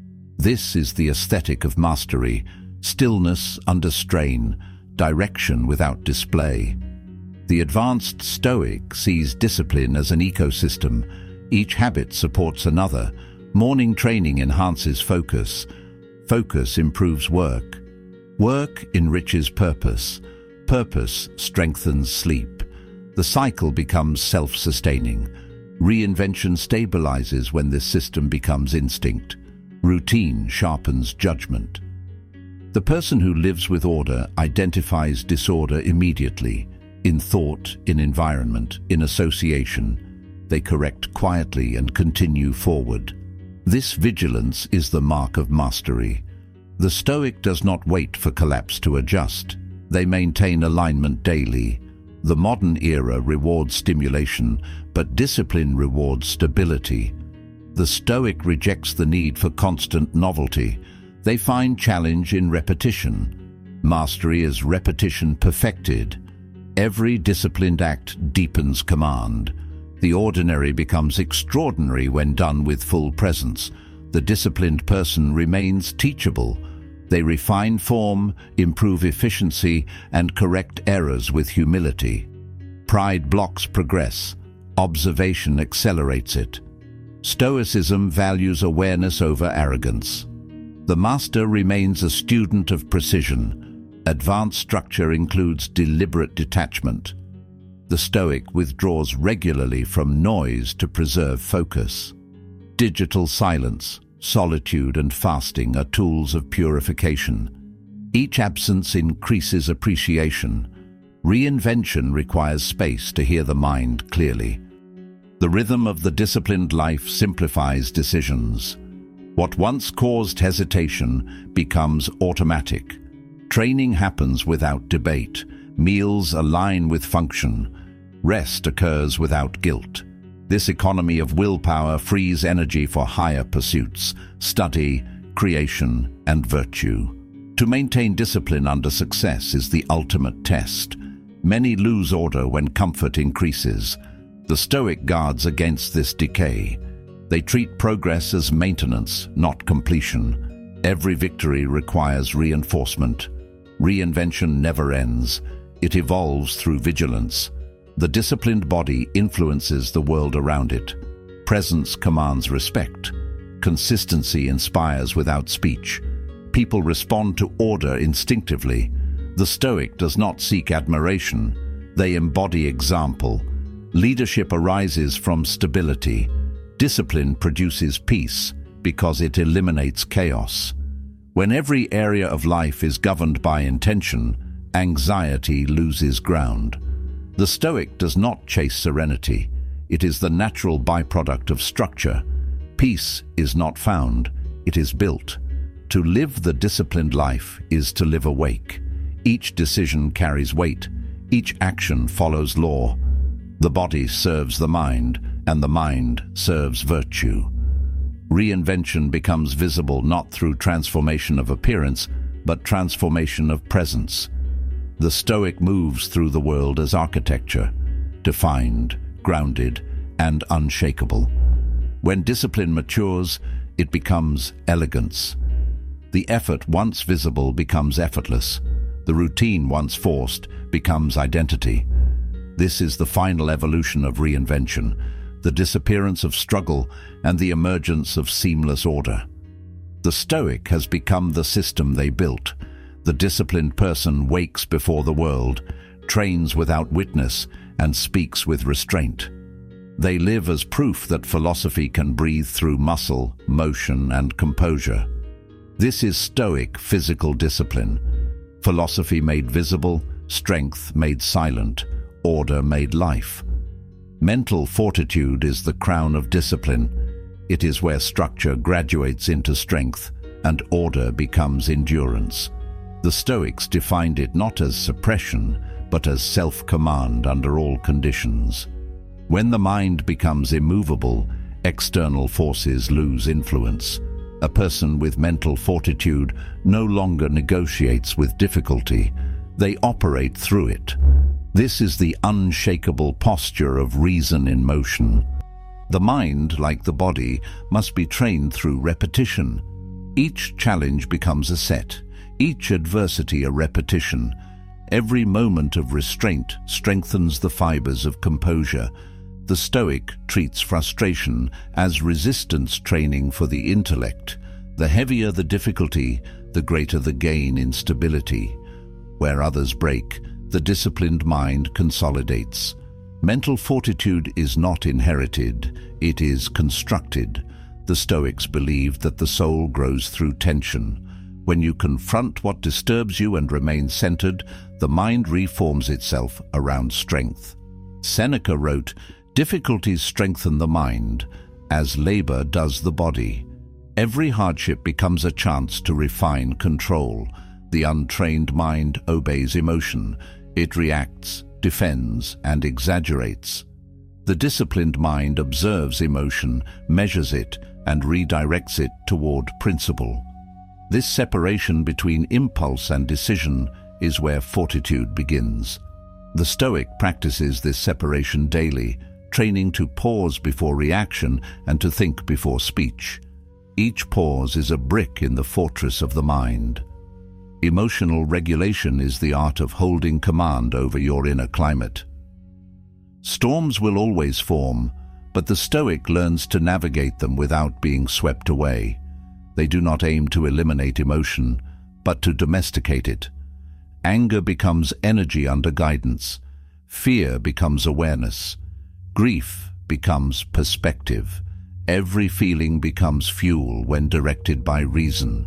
This is the aesthetic of mastery: stillness under strain, direction without display. The advanced Stoic sees discipline as an ecosystem. Each habit supports another. Morning training enhances focus. Focus improves work. Work enriches purpose. Purpose strengthens sleep. The cycle becomes self-sustaining. Reinvention stabilizes when this system becomes instinct. Routine sharpens judgment. The person who lives with order identifies disorder immediately. In thought, in environment, in association. They correct quietly and continue forward. This vigilance is the mark of mastery. The Stoic does not wait for collapse to adjust. They maintain alignment daily. The modern era rewards stimulation, but discipline rewards stability. The Stoic rejects the need for constant novelty. They find challenge in repetition. Mastery is repetition perfected. Every disciplined act deepens command. The ordinary becomes extraordinary when done with full presence. The disciplined person remains teachable. They refine form, improve efficiency, and correct errors with humility. Pride blocks progress. Observation accelerates it. Stoicism values awareness over arrogance. The master remains a student of precision. Advanced structure includes deliberate detachment. The Stoic withdraws regularly from noise to preserve focus. Digital silence, solitude, and fasting are tools of purification. Each absence increases appreciation. Reinvention requires space to hear the mind clearly. The rhythm of the disciplined life simplifies decisions. What once caused hesitation becomes automatic. Training happens without debate. Meals align with function. Rest occurs without guilt. This economy of willpower frees energy for higher pursuits, study, creation, and virtue. To maintain discipline under success is the ultimate test. Many lose order when comfort increases. The Stoic guards against this decay. They treat progress as maintenance, not completion. Every victory requires reinforcement. Reinvention never ends. It evolves through vigilance. The disciplined body influences the world around it. Presence commands respect. Consistency inspires without speech. People respond to order instinctively. The Stoic does not seek admiration. They embody example. Leadership arises from stability. Discipline produces peace because it eliminates chaos. When every area of life is governed by intention, anxiety loses ground. The Stoic does not chase serenity. It is the natural byproduct of structure. Peace is not found, it is built. To live the disciplined life is to live awake. Each decision carries weight. Each action follows law. The body serves the mind, and the mind serves virtue. Reinvention becomes visible not through transformation of appearance, but transformation of presence. The Stoic moves through the world as architecture, defined, grounded, and unshakable. When discipline matures, it becomes elegance. The effort once visible becomes effortless. The routine once forced becomes identity. This is the final evolution of reinvention, the disappearance of struggle and the emergence of seamless order. The Stoic has become the system they built. The disciplined person wakes before the world, trains without witness, and speaks with restraint. They live as proof that philosophy can breathe through muscle, motion, and composure. This is Stoic physical discipline. Philosophy made visible, strength made silent, order made life. Mental fortitude is the crown of discipline. It is where structure graduates into strength and order becomes endurance. The Stoics defined it not as suppression, but as self-command under all conditions. When the mind becomes immovable, external forces lose influence. A person with mental fortitude no longer negotiates with difficulty. They operate through it. This is the unshakable posture of reason in motion. The mind, like the body, must be trained through repetition. Each challenge becomes a set, each adversity a repetition. Every moment of restraint strengthens the fibers of composure. The Stoic treats frustration as resistance training for the intellect. The heavier the difficulty, the greater the gain in stability. Where others break, the disciplined mind consolidates. Mental fortitude is not inherited, it is constructed. The Stoics believed that the soul grows through tension. When you confront what disturbs you and remain centered, the mind reforms itself around strength. Seneca wrote, "Difficulties strengthen the mind, as labor does the body." Every hardship becomes a chance to refine control. The untrained mind obeys emotion. It reacts, defends, and exaggerates. The disciplined mind observes emotion, measures it, and redirects it toward principle. This separation between impulse and decision is where fortitude begins. The Stoic practices this separation daily, training to pause before reaction and to think before speech. Each pause is a brick in the fortress of the mind. Emotional regulation is the art of holding command over your inner climate. Storms will always form, but the Stoic learns to navigate them without being swept away. They do not aim to eliminate emotion, but to domesticate it. Anger becomes energy under guidance. Fear becomes awareness. Grief becomes perspective. Every feeling becomes fuel when directed by reason.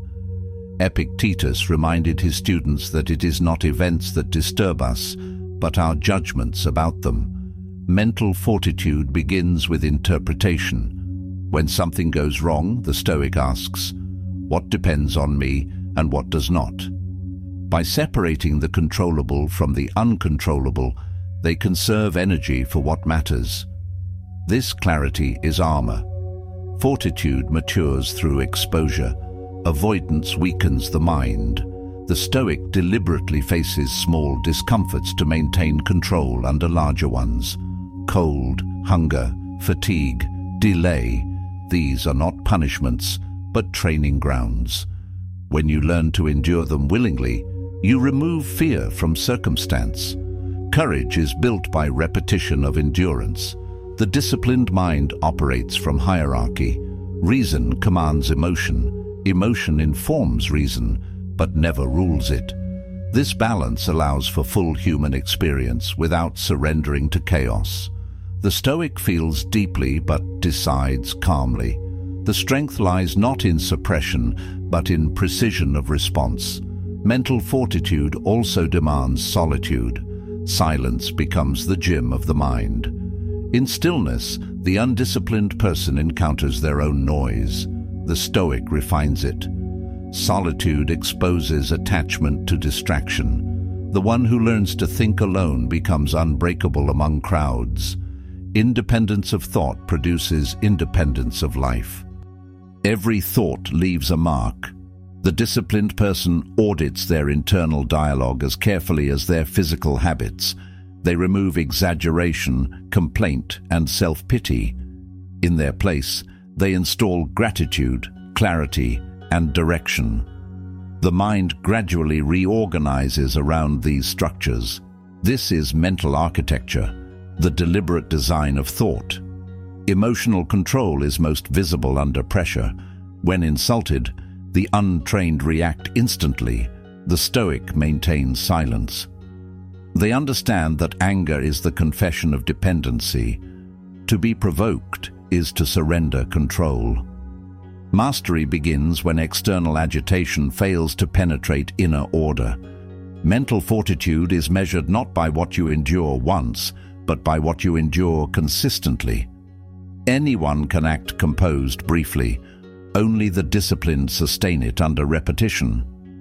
Epictetus reminded his students that it is not events that disturb us, but our judgments about them. Mental fortitude begins with interpretation. When something goes wrong, the Stoic asks, "What depends on me and what does not?" By separating the controllable from the uncontrollable, they conserve energy for what matters. This clarity is armor. Fortitude matures through exposure. Avoidance weakens the mind. The Stoic deliberately faces small discomforts to maintain control under larger ones. Cold, hunger, fatigue, delay. These are not punishments, but training grounds. When you learn to endure them willingly, you remove fear from circumstance. Courage is built by repetition of endurance. The disciplined mind operates from hierarchy. Reason commands emotion. Emotion informs reason, but never rules it. This balance allows for full human experience without surrendering to chaos. The Stoic feels deeply but decides calmly. The strength lies not in suppression, but in precision of response. Mental fortitude also demands solitude. Silence becomes the gym of the mind. In stillness, the undisciplined person encounters their own noise. The Stoic refines it. Solitude exposes attachment to distraction. The one who learns to think alone becomes unbreakable among crowds. Independence of thought produces independence of life. Every thought leaves a mark. The disciplined person audits their internal dialogue as carefully as their physical habits. They remove exaggeration, complaint, and self-pity. In their place, they install gratitude, clarity, and direction. The mind gradually reorganizes around these structures. This is mental architecture, the deliberate design of thought. Emotional control is most visible under pressure. When insulted, the untrained react instantly. The Stoic maintains silence. They understand that anger is the confession of dependency. To be provoked is to surrender control. Mastery begins when external agitation fails to penetrate inner order. Mental fortitude is measured not by what you endure once, but by what you endure consistently. Anyone can act composed briefly. Only the disciplined sustain it under repetition.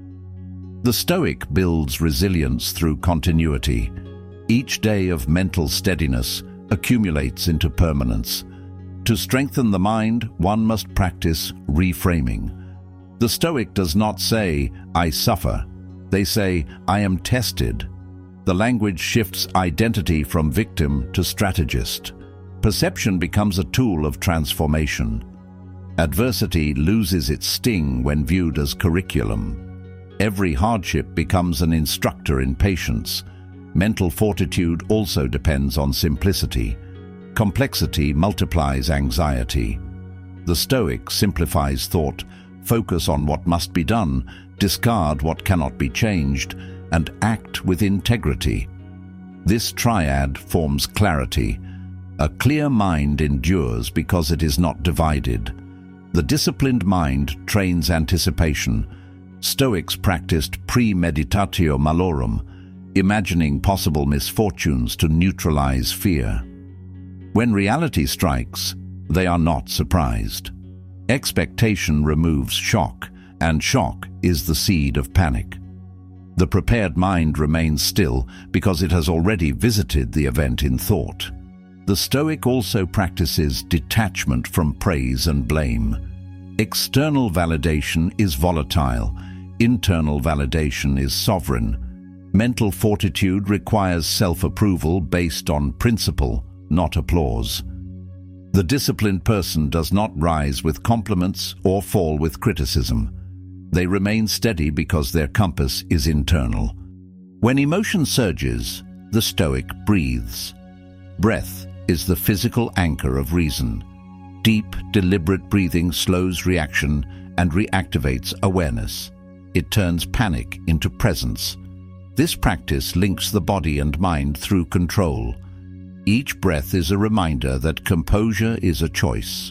The Stoic builds resilience through continuity. Each day of mental steadiness accumulates into permanence. To strengthen the mind, one must practice reframing. The Stoic does not say, "I suffer." They say, "I am tested." The language shifts identity from victim to strategist. Perception becomes a tool of transformation. Adversity loses its sting when viewed as curriculum. Every hardship becomes an instructor in patience. Mental fortitude also depends on simplicity. Complexity multiplies anxiety. The Stoic simplifies thought, focus on what must be done, discard what cannot be changed, and act with integrity. This triad forms clarity. A clear mind endures because it is not divided. The disciplined mind trains anticipation. Stoics practiced premeditatio malorum, imagining possible misfortunes to neutralize fear. When reality strikes, they are not surprised. Expectation removes shock, and shock is the seed of panic. The prepared mind remains still because it has already visited the event in thought. The Stoic also practices detachment from praise and blame. External validation is volatile. Internal validation is sovereign. Mental fortitude requires self-approval based on principle, not applause. The disciplined person does not rise with compliments or fall with criticism. They remain steady because their compass is internal. When emotion surges, the Stoic breathes. Breath is the physical anchor of reason. Deep, deliberate breathing slows reaction and reactivates awareness. It turns panic into presence. This practice links the body and mind through control. Each breath is a reminder that composure is a choice.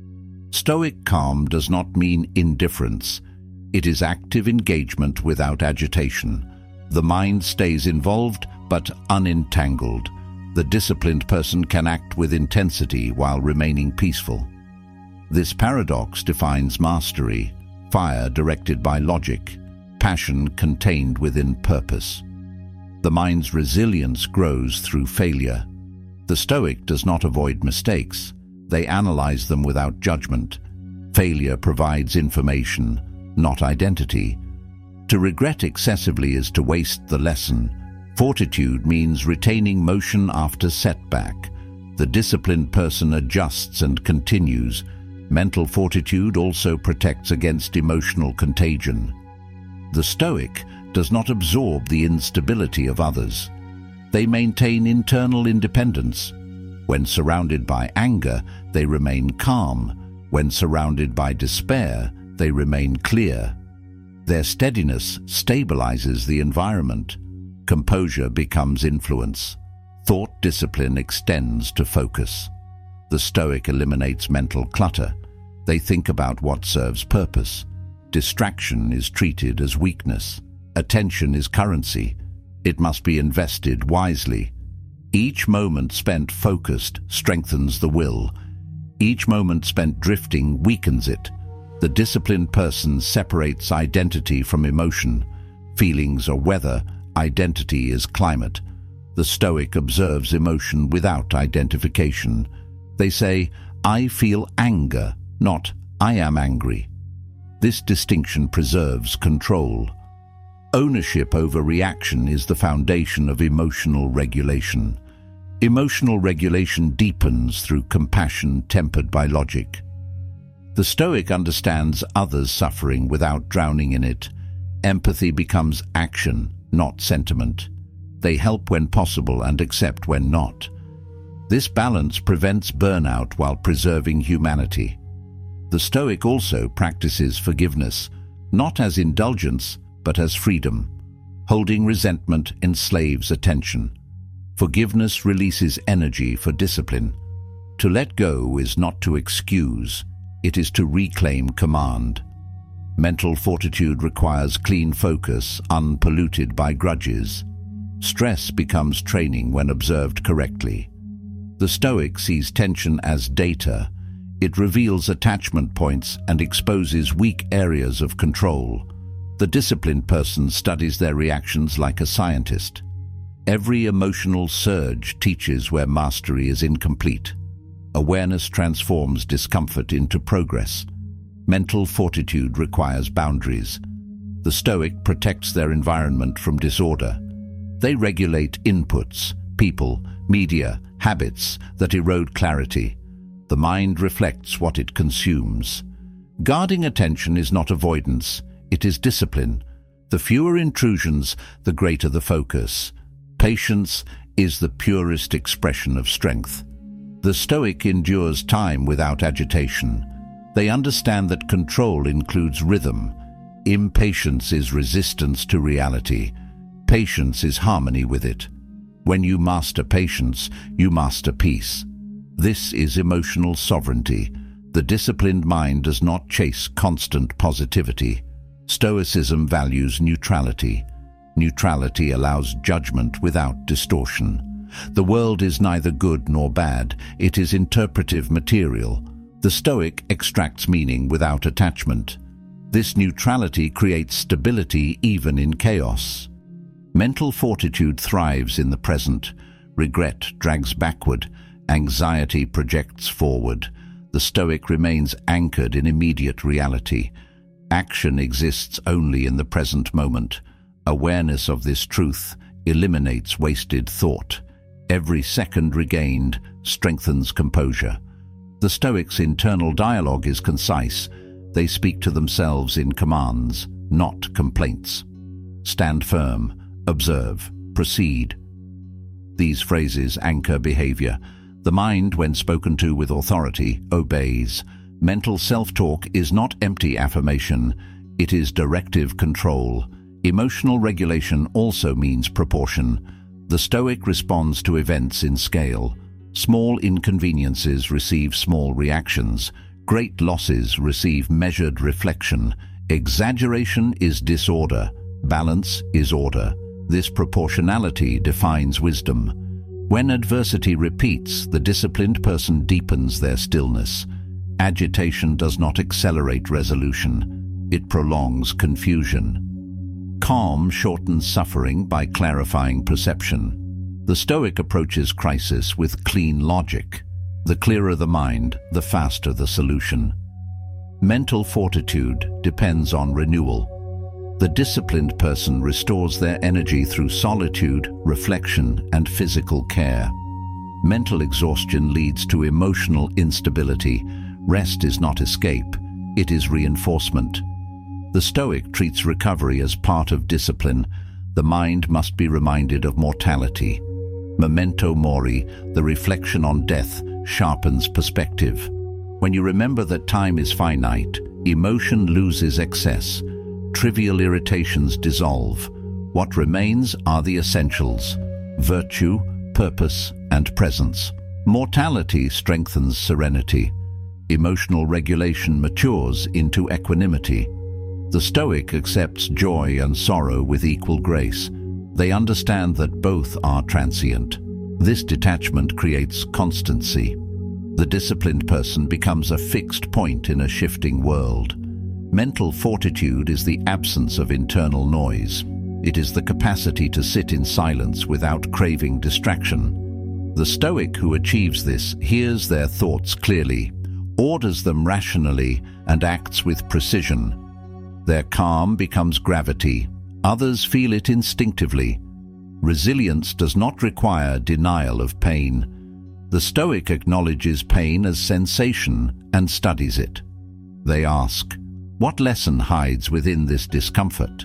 Stoic calm does not mean indifference. It is active engagement without agitation. The mind stays involved but unentangled. The disciplined person can act with intensity while remaining peaceful. This paradox defines mastery: fire directed by logic, passion contained within purpose. The mind's resilience grows through failure. The Stoic does not avoid mistakes. They analyze them without judgment. Failure provides information, not identity. To regret excessively is to waste the lesson. Fortitude means retaining motion after setback. The disciplined person adjusts and continues. Mental fortitude also protects against emotional contagion. The Stoic does not absorb the instability of others. They maintain internal independence. When surrounded by anger, they remain calm. When surrounded by despair, they remain clear. Their steadiness stabilizes the environment. Composure becomes influence. Thought discipline extends to focus. The Stoic eliminates mental clutter. They think about what serves purpose. Distraction is treated as weakness. Attention is currency. It must be invested wisely. Each moment spent focused strengthens the will. Each moment spent drifting weakens it. The disciplined person separates identity from emotion. Feelings are weather, identity is climate. The Stoic observes emotion without identification. They say, "I feel anger," not "I am angry." This distinction preserves control. Ownership over reaction is the foundation of emotional regulation. Emotional regulation deepens through compassion tempered by logic. The Stoic understands others' suffering without drowning in it. Empathy becomes action, not sentiment. They help when possible and accept when not. This balance prevents burnout while preserving humanity. The Stoic also practices forgiveness, not as indulgence, but as freedom. Holding resentment enslaves attention. Forgiveness releases energy for discipline. To let go is not to excuse, it is to reclaim command. Mental fortitude requires clean focus, unpolluted by grudges. Stress becomes training when observed correctly. The Stoic sees tension as data. It reveals attachment points and exposes weak areas of control. The disciplined person studies their reactions like a scientist. Every emotional surge teaches where mastery is incomplete. Awareness transforms discomfort into progress. Mental fortitude requires boundaries. The Stoic protects their environment from disorder. They regulate inputs, people, media, habits that erode clarity. The mind reflects what it consumes. Guarding attention is not avoidance, it is discipline. The fewer intrusions, the greater the focus. Patience is the purest expression of strength. The Stoic endures time without agitation. They understand that control includes rhythm. Impatience is resistance to reality. Patience is harmony with it. When you master patience, you master peace. This is emotional sovereignty. The disciplined mind does not chase constant positivity. Stoicism values neutrality. Neutrality allows judgment without distortion. The world is neither good nor bad, it is interpretive material. The Stoic extracts meaning without attachment. This neutrality creates stability even in chaos. Mental fortitude thrives in the present. Regret drags backward. Anxiety projects forward. The Stoic remains anchored in immediate reality. Action exists only in the present moment. Awareness of this truth eliminates wasted thought. Every second regained strengthens composure. The Stoics' internal dialogue is concise. They speak to themselves in commands, not complaints. Stand firm, observe, proceed. These phrases anchor behavior. The mind, when spoken to with authority, obeys. Mental self-talk is not empty affirmation, it is directive control. Emotional regulation also means proportion. The Stoic responds to events in scale. Small inconveniences receive small reactions. Great losses receive measured reflection. Exaggeration is disorder. Balance is order. This proportionality defines wisdom. When adversity repeats, the disciplined person deepens their stillness. Agitation does not accelerate resolution. It prolongs confusion. Calm shortens suffering by clarifying perception. The Stoic approaches crisis with clean logic. The clearer the mind, the faster the solution. Mental fortitude depends on renewal. The disciplined person restores their energy through solitude, reflection, and physical care. Mental exhaustion leads to emotional instability. Rest is not escape, it is reinforcement. The Stoic treats recovery as part of discipline. The mind must be reminded of mortality. Memento mori, the reflection on death, sharpens perspective. When you remember that time is finite, emotion loses excess. Trivial irritations dissolve. What remains are the essentials: virtue, purpose, and presence. Mortality strengthens serenity. Emotional regulation matures into equanimity. The Stoic accepts joy and sorrow with equal grace. They understand that both are transient. This detachment creates constancy. The disciplined person becomes a fixed point in a shifting world. Mental fortitude is the absence of internal noise. It is the capacity to sit in silence without craving distraction. The Stoic who achieves this hears their thoughts clearly, orders them rationally, and acts with precision. Their calm becomes gravity. Others feel it instinctively. Resilience does not require denial of pain. The Stoic acknowledges pain as sensation and studies it. They ask, what lesson hides within this discomfort?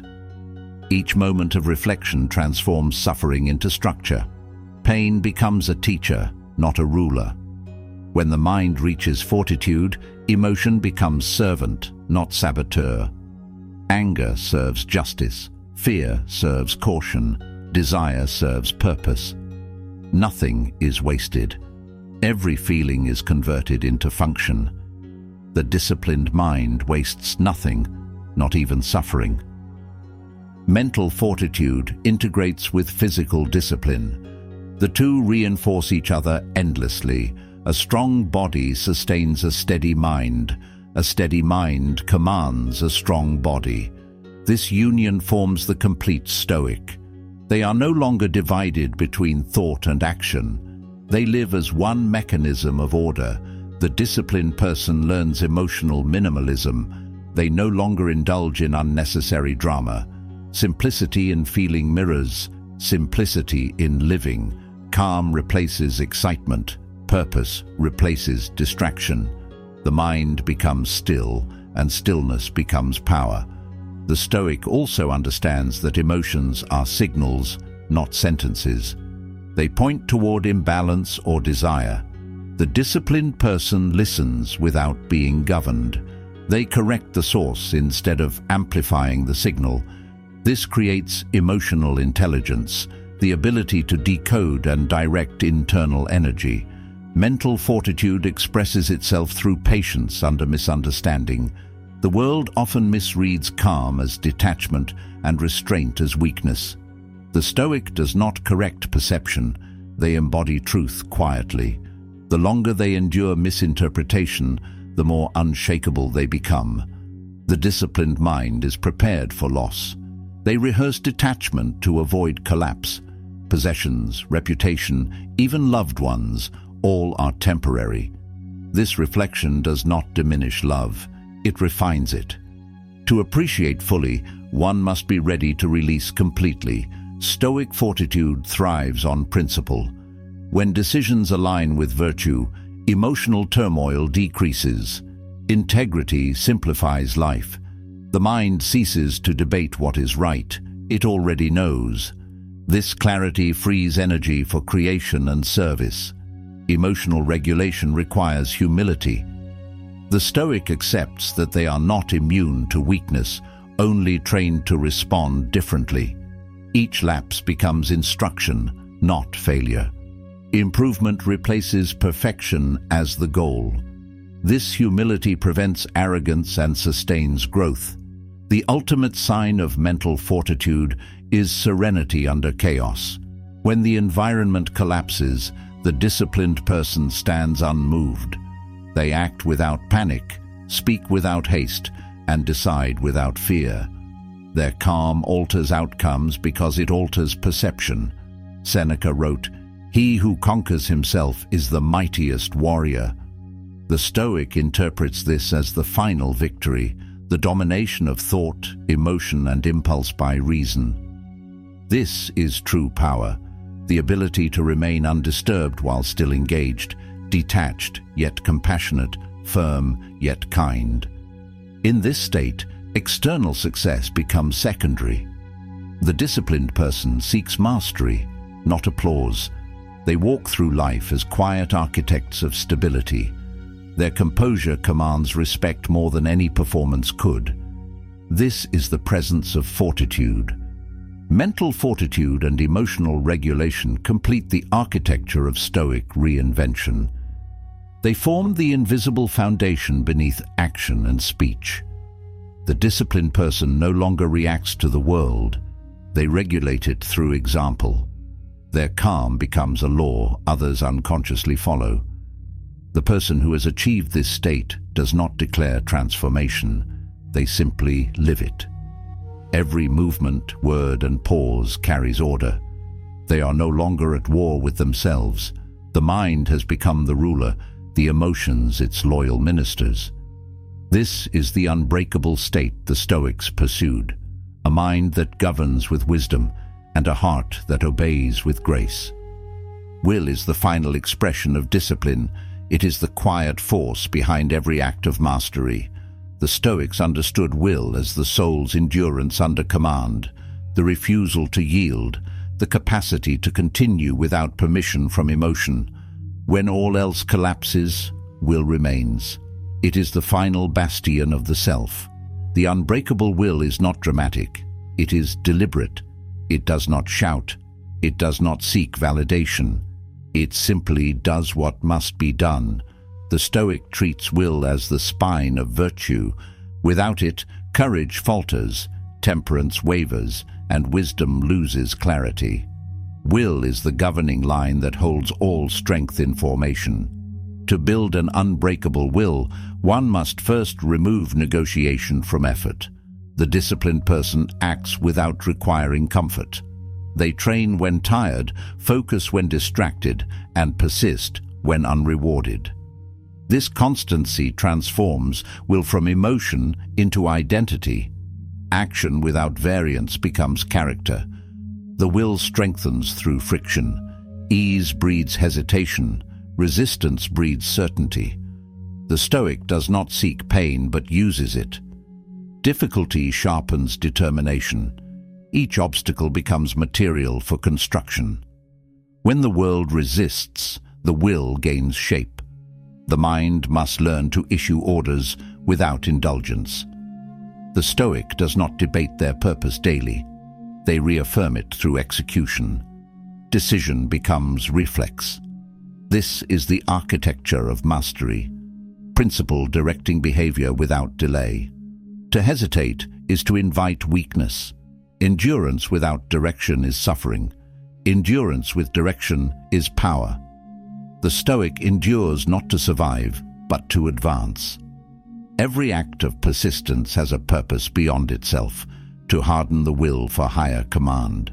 Each moment of reflection transforms suffering into structure. Pain becomes a teacher, not a ruler. When the mind reaches fortitude, emotion becomes servant, not saboteur. Anger serves justice, fear serves caution, desire serves purpose. Nothing is wasted. Every feeling is converted into function. The disciplined mind wastes nothing, not even suffering. Mental fortitude integrates with physical discipline. The two reinforce each other endlessly. A strong body sustains a steady mind. A steady mind commands a strong body. This union forms the complete Stoic. They are no longer divided between thought and action. They live as one mechanism of order. The disciplined person learns emotional minimalism. They no longer indulge in unnecessary drama. Simplicity in feeling mirrors simplicity in living. Calm replaces excitement. Purpose replaces distraction. The mind becomes still, and stillness becomes power. The Stoic also understands that emotions are signals, not sentences. They point toward imbalance or desire. The disciplined person listens without being governed. They correct the source instead of amplifying the signal. This creates emotional intelligence, the ability to decode and direct internal energy. Mental fortitude expresses itself through patience under misunderstanding. The world often misreads calm as detachment and restraint as weakness. The Stoic does not correct perception. They embody truth quietly. The longer they endure misinterpretation, the more unshakable they become. The disciplined mind is prepared for loss. They rehearse detachment to avoid collapse. Possessions, reputation, even loved ones, all are temporary. This reflection does not diminish love. It refines it. To appreciate fully, one must be ready to release completely. Stoic fortitude thrives on principle. When decisions align with virtue, emotional turmoil decreases. Integrity simplifies life. The mind ceases to debate what is right. It already knows. This clarity frees energy for creation and service. Emotional regulation requires humility. The Stoic accepts that they are not immune to weakness, only trained to respond differently. Each lapse becomes instruction, not failure. Improvement replaces perfection as the goal. This humility prevents arrogance and sustains growth. The ultimate sign of mental fortitude is serenity under chaos. When the environment collapses, the disciplined person stands unmoved. They act without panic, speak without haste, and decide without fear. Their calm alters outcomes because it alters perception. Seneca wrote, "He who conquers himself is the mightiest warrior." The Stoic interprets this as the final victory, the domination of thought, emotion, and impulse by reason. This is true power, the ability to remain undisturbed while still engaged, detached yet compassionate, firm yet kind. In this state, external success becomes secondary. The disciplined person seeks mastery, not applause. They walk through life as quiet architects of stability. Their composure commands respect more than any performance could. This is the presence of fortitude. Mental fortitude and emotional regulation complete the architecture of Stoic reinvention. They form the invisible foundation beneath action and speech. The disciplined person no longer reacts to the world. They regulate it through example. Their calm becomes a law others unconsciously follow. The person who has achieved this state does not declare transformation. They simply live it. Every movement, word, and pause carries order. They are no longer at war with themselves. The mind has become the ruler, the emotions its loyal ministers. This is the unbreakable state the Stoics pursued, a mind that governs with wisdom and a heart that obeys with grace. Will is the final expression of discipline. It is the quiet force behind every act of mastery. The Stoics understood will as the soul's endurance under command, the refusal to yield, the capacity to continue without permission from emotion. When all else collapses, will remains. It is the final bastion of the self. The unbreakable will is not dramatic. It is deliberate. It does not shout. It does not seek validation. It simply does what must be done. The Stoic treats will as the spine of virtue. Without it, courage falters, temperance wavers, and wisdom loses clarity. Will is the governing line that holds all strength in formation. To build an unbreakable will, one must first remove negotiation from effort. The disciplined person acts without requiring comfort. They train when tired, focus when distracted, and persist when unrewarded. This constancy transforms will from emotion into identity. Action without variance becomes character. The will strengthens through friction. Ease breeds hesitation. Resistance breeds certainty. The Stoic does not seek pain but uses it. Difficulty sharpens determination. Each obstacle becomes material for construction. When the world resists, the will gains shape. The mind must learn to issue orders without indulgence. The Stoic does not debate their purpose daily. They reaffirm it through execution. Decision becomes reflex. This is the architecture of mastery. Principle directing behavior without delay. To hesitate is to invite weakness. Endurance without direction is suffering. Endurance with direction is power. The Stoic endures not to survive, but to advance. Every act of persistence has a purpose beyond itself, to harden the will for higher command.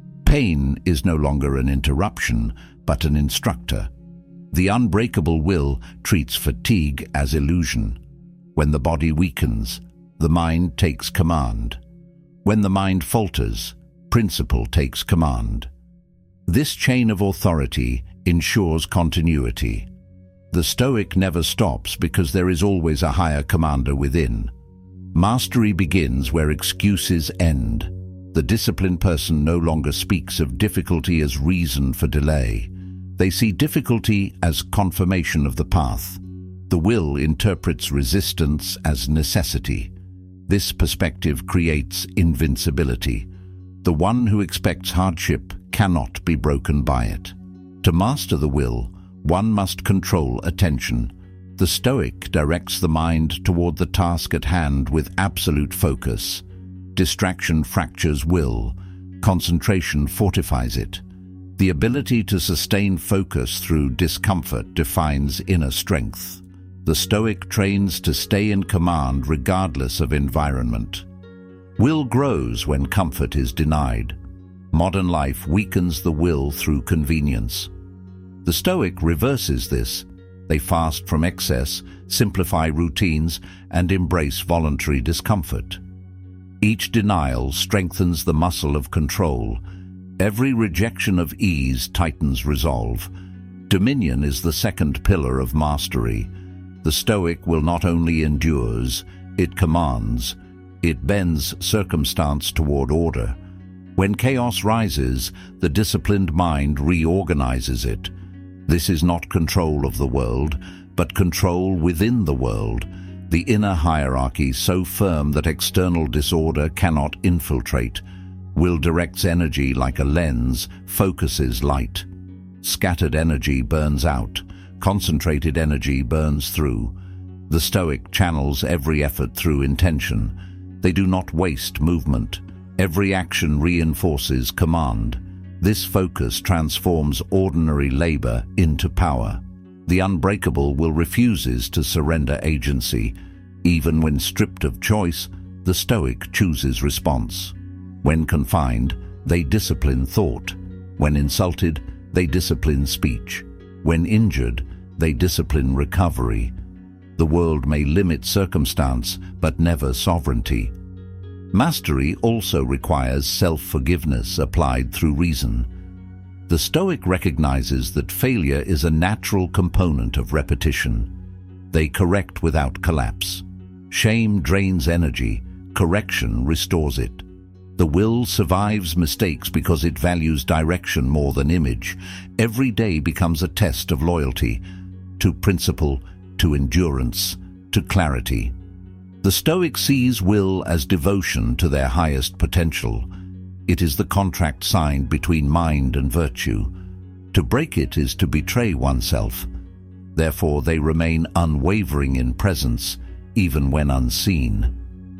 Pain is no longer an interruption, but an instructor. The unbreakable will treats fatigue as illusion. When the body weakens, the mind takes command. When the mind falters, principle takes command. This chain of authority ensures continuity. The Stoic never stops because there is always a higher commander within. Mastery begins where excuses end. The disciplined person no longer speaks of difficulty as reason for delay. They see difficulty as confirmation of the path. The will interprets resistance as necessity. This perspective creates invincibility. The one who expects hardship cannot be broken by it. To master the will, one must control attention. The Stoic directs the mind toward the task at hand with absolute focus. Distraction fractures will. Concentration fortifies it. The ability to sustain focus through discomfort defines inner strength. The Stoic trains to stay in command regardless of environment. Will grows when comfort is denied. Modern life weakens the will through convenience. The Stoic reverses this. They fast from excess, simplify routines, and embrace voluntary discomfort. Each denial strengthens the muscle of control. Every rejection of ease tightens resolve. Dominion is the second pillar of mastery. The Stoic will not only endures, it commands. It bends circumstance toward order. When chaos rises, the disciplined mind reorganizes it. This is not control of the world, but control within the world, the inner hierarchy so firm that external disorder cannot infiltrate. Will directs energy like a lens, focuses light. Scattered energy burns out, concentrated energy burns through. The Stoic channels every effort through intention. They do not waste movement. Every action reinforces command. This focus transforms ordinary labor into power. The unbreakable will refuses to surrender agency. Even when stripped of choice, the Stoic chooses response. When confined, they discipline thought. When insulted, they discipline speech. When injured, they discipline recovery. The world may limit circumstance, but never sovereignty. Mastery also requires self-forgiveness applied through reason. The Stoic recognizes that failure is a natural component of repetition. They correct without collapse. Shame drains energy, correction restores it. The will survives mistakes because it values direction more than image. Every day becomes a test of loyalty, to principle, to endurance, to clarity. The Stoic sees will as devotion to their highest potential. It is the contract signed between mind and virtue. To break it is to betray oneself. Therefore, they remain unwavering in presence, even when unseen.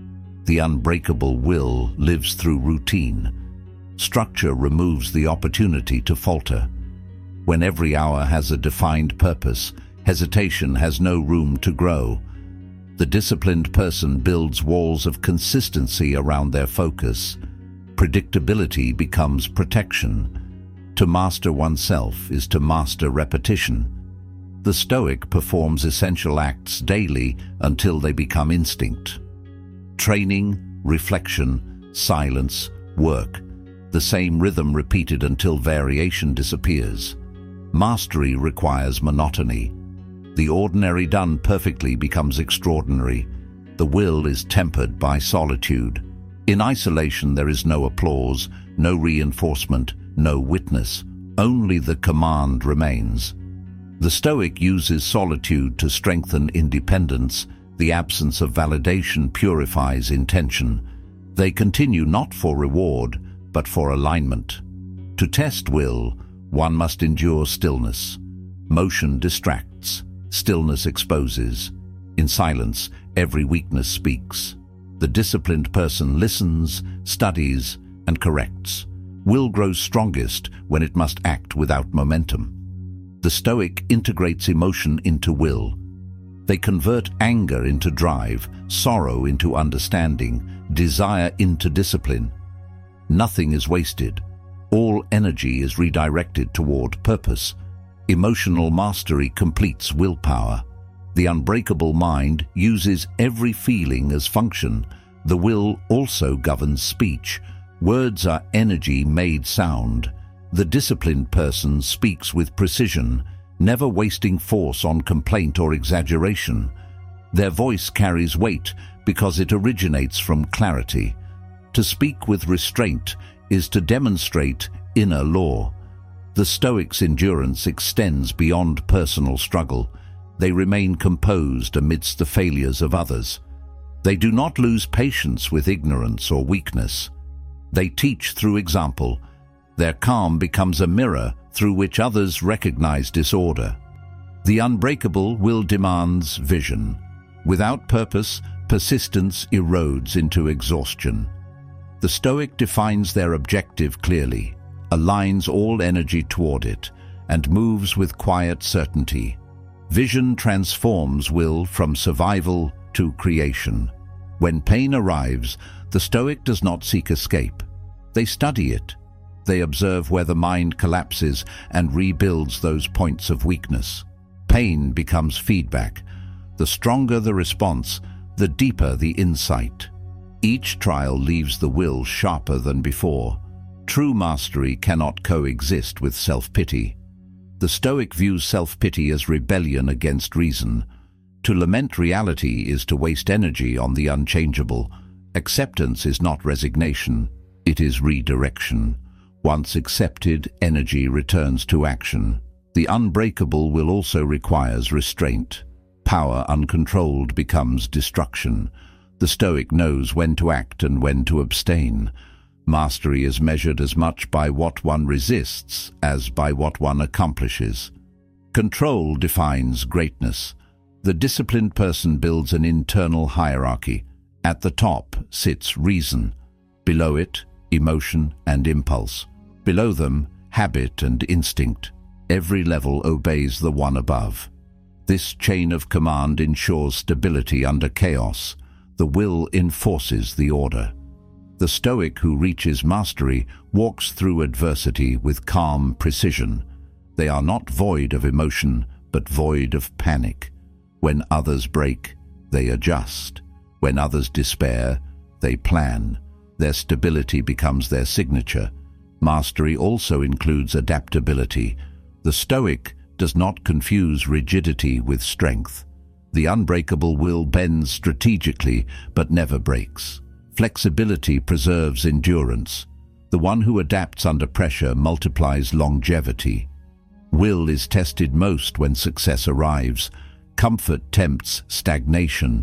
The unbreakable will lives through routine. Structure removes the opportunity to falter. When every hour has a defined purpose, hesitation has no room to grow. The disciplined person builds walls of consistency around their focus. Predictability becomes protection. To master oneself is to master repetition. The Stoic performs essential acts daily until they become instinct. Training, reflection, silence, work. The same rhythm repeated until variation disappears. Mastery requires monotony. The ordinary done perfectly becomes extraordinary. The will is tempered by solitude. In isolation there is no applause, no reinforcement, no witness. Only the command remains. The Stoic uses solitude to strengthen independence. The absence of validation purifies intention. They continue not for reward, but for alignment. To test will, one must endure stillness. Motion distracts. Stillness exposes. In silence, every weakness speaks. The disciplined person listens, studies, and corrects. Will grows strongest when it must act without momentum. The Stoic integrates emotion into will. They convert anger into drive, sorrow into understanding, desire into discipline. Nothing is wasted. All energy is redirected toward purpose. Emotional mastery completes willpower. The unbreakable mind uses every feeling as function. The will also governs speech. Words are energy made sound. The disciplined person speaks with precision, never wasting force on complaint or exaggeration. Their voice carries weight because it originates from clarity. To speak with restraint is to demonstrate inner law. The Stoic's endurance extends beyond personal struggle. They remain composed amidst the failures of others. They do not lose patience with ignorance or weakness. They teach through example. Their calm becomes a mirror through which others recognize disorder. The unbreakable will demands vision. Without purpose, persistence erodes into exhaustion. The Stoic defines their objective clearly, aligns all energy toward it, and moves with quiet certainty. Vision transforms will from survival to creation. When pain arrives, the Stoic does not seek escape. They study it. They observe where the mind collapses and rebuilds those points of weakness. Pain becomes feedback. The stronger the response, the deeper the insight. Each trial leaves the will sharper than before. True mastery cannot coexist with self-pity. The Stoic views self-pity as rebellion against reason. To lament reality is to waste energy on the unchangeable. Acceptance is not resignation, it is redirection. Once accepted, energy returns to action. The unbreakable will also requires restraint. Power uncontrolled becomes destruction. The Stoic knows when to act and when to abstain. Mastery is measured as much by what one resists as by what one accomplishes. Control defines greatness. The disciplined person builds an internal hierarchy. At the top sits reason. Below it, emotion and impulse. Below them, habit and instinct. Every level obeys the one above. This chain of command ensures stability under chaos. The will enforces the order. The Stoic who reaches mastery walks through adversity with calm precision. They are not void of emotion, but void of panic. When others break, they adjust. When others despair, they plan. Their stability becomes their signature. Mastery also includes adaptability. The Stoic does not confuse rigidity with strength. The unbreakable will bends strategically, but never breaks. Flexibility preserves endurance. The one who adapts under pressure multiplies longevity. Will is tested most when success arrives. Comfort tempts stagnation.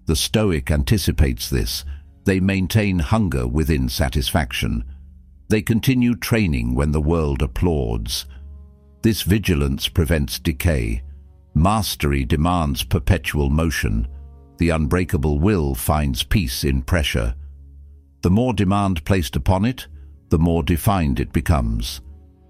The Stoic anticipates this. They maintain hunger within satisfaction. They continue training when the world applauds. This vigilance prevents decay. Mastery demands perpetual motion. The unbreakable will finds peace in pressure. The more demand placed upon it, the more defined it becomes.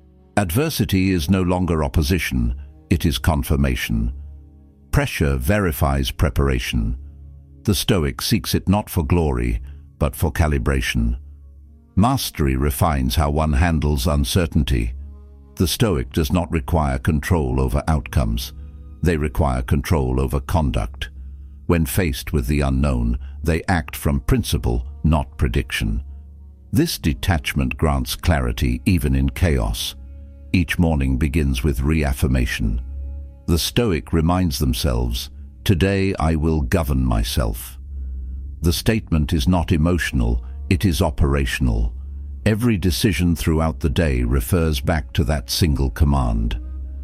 Adversity is no longer opposition, it is confirmation. Pressure verifies preparation. The Stoic seeks it not for glory, but for calibration. Mastery refines how one handles uncertainty. The Stoic does not require control over outcomes. They require control over conduct. When faced with the unknown, they act from principle, not prediction. This detachment grants clarity even in chaos. Each morning begins with reaffirmation. The Stoic reminds themselves, "Today I will govern myself." The statement is not emotional, it is operational. Every decision throughout the day refers back to that single command.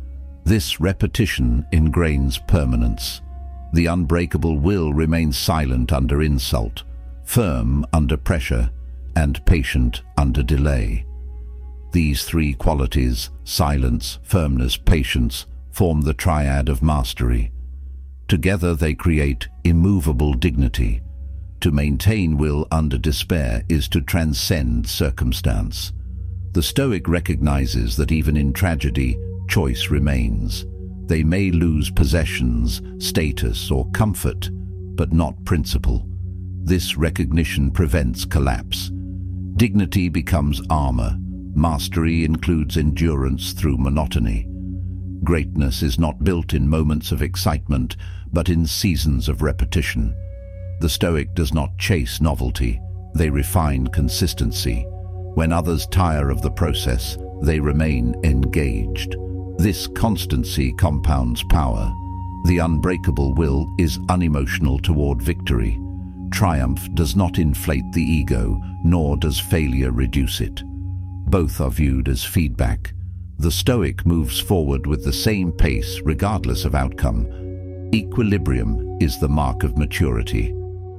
This repetition ingrains permanence. The unbreakable will remains silent under insult, firm under pressure, and patient under delay. These three qualities, silence, firmness, patience, form the triad of mastery. Together they create immovable dignity. To maintain will under despair is to transcend circumstance. The Stoic recognizes that even in tragedy, choice remains. They may lose possessions, status, or comfort, but not principle. This recognition prevents collapse. Dignity becomes armor. Mastery includes endurance through monotony. Greatness is not built in moments of excitement, but in seasons of repetition. The Stoic does not chase novelty, they refine consistency. When others tire of the process, they remain engaged. This constancy compounds power. The unbreakable will is unemotional toward victory. Triumph does not inflate the ego, nor does failure reduce it. Both are viewed as feedback. The Stoic moves forward with the same pace regardless of outcome. Equilibrium is the mark of maturity.